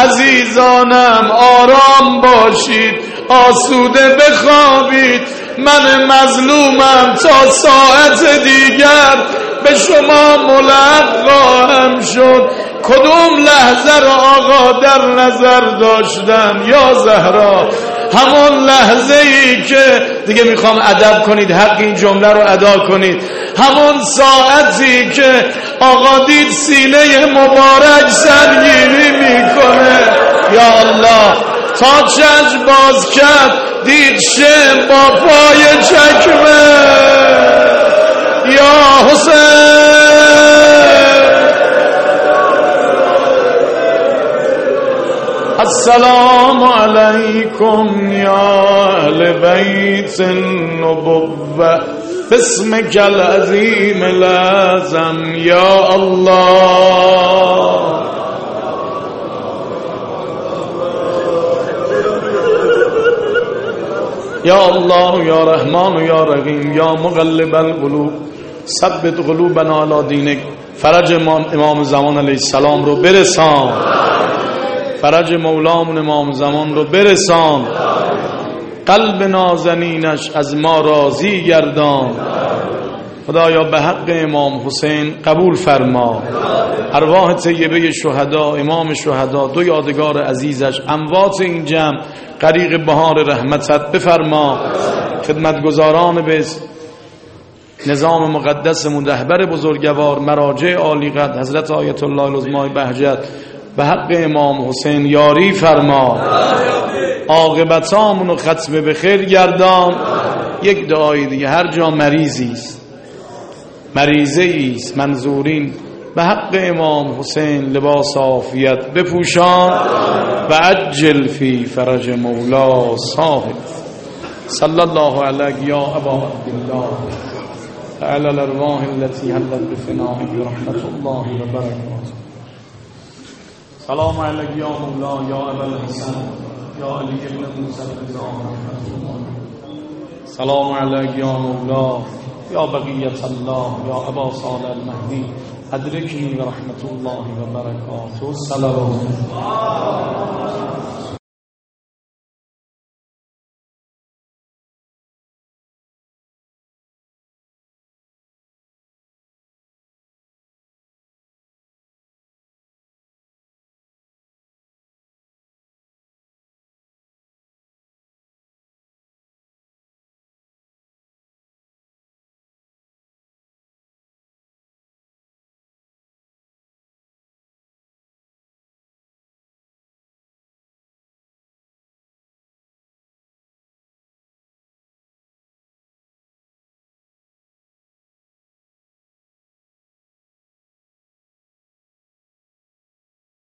عزیزانم آرام باشید، آسوده بخوابید، من مظلومم تا ساعت دیگر به شما ملحق خواهم شد. کدوم لحظه را آقا در نظر داشتم یا زهرا؟ همون لحظه ای که دیگه میخوام ادب کنید، حق این جمله رو ادا کنید، همون ساعتی که آقا دید سینه مبارک سرگیری میکنه، یا الله تا چشم باز کرد دید شم با پای چکمه. یا حسین السلام علیکم یا اهل بیت النبوة باسمک العظیم الأعظم یا الله. یا الله یا رحمان یا رحیم یا مقلب القلوب ثبت قلوبنا علی دینک. فرج امام زمان علیه السلام رو برسان. فرج مولامون امام زمان رو برسان، قلب نازنینش از ما راضی گردان. خدایا به حق امام حسین قبول فرما، ارواح طیبه شهدا، امام شهدا، دو یادگار عزیزش، اموات این جمع غریق بهار رحمتت بفرما. خدمتگزاران به نظام مقدسمون، رهبر بزرگوار، مراجع عالی قدر حضرت آیت الله العظمای بهجت، به حق امام حسین یاری فرما، عاقبتامونو ختم به خیر گردان. یک دعای دیگه، هر جا مریضی است، مریضه است، منظورین، به حق امام حسین لباس عافیت بپوشان و عجل فی فرج مولا صاحب. صلی الله علیک یا ابا عبدالله تعالی الارواح التي حلت بفنائه رحمت الله و برکاته. سلام علیک یا مولا یا ابا الحسن یا علی ابن موسی رحمت الله. سلام علیک یا مولا یا بقیت الله یا ابا صالح المهدی ادرکنی و رحمت الله و برکاته. صلوات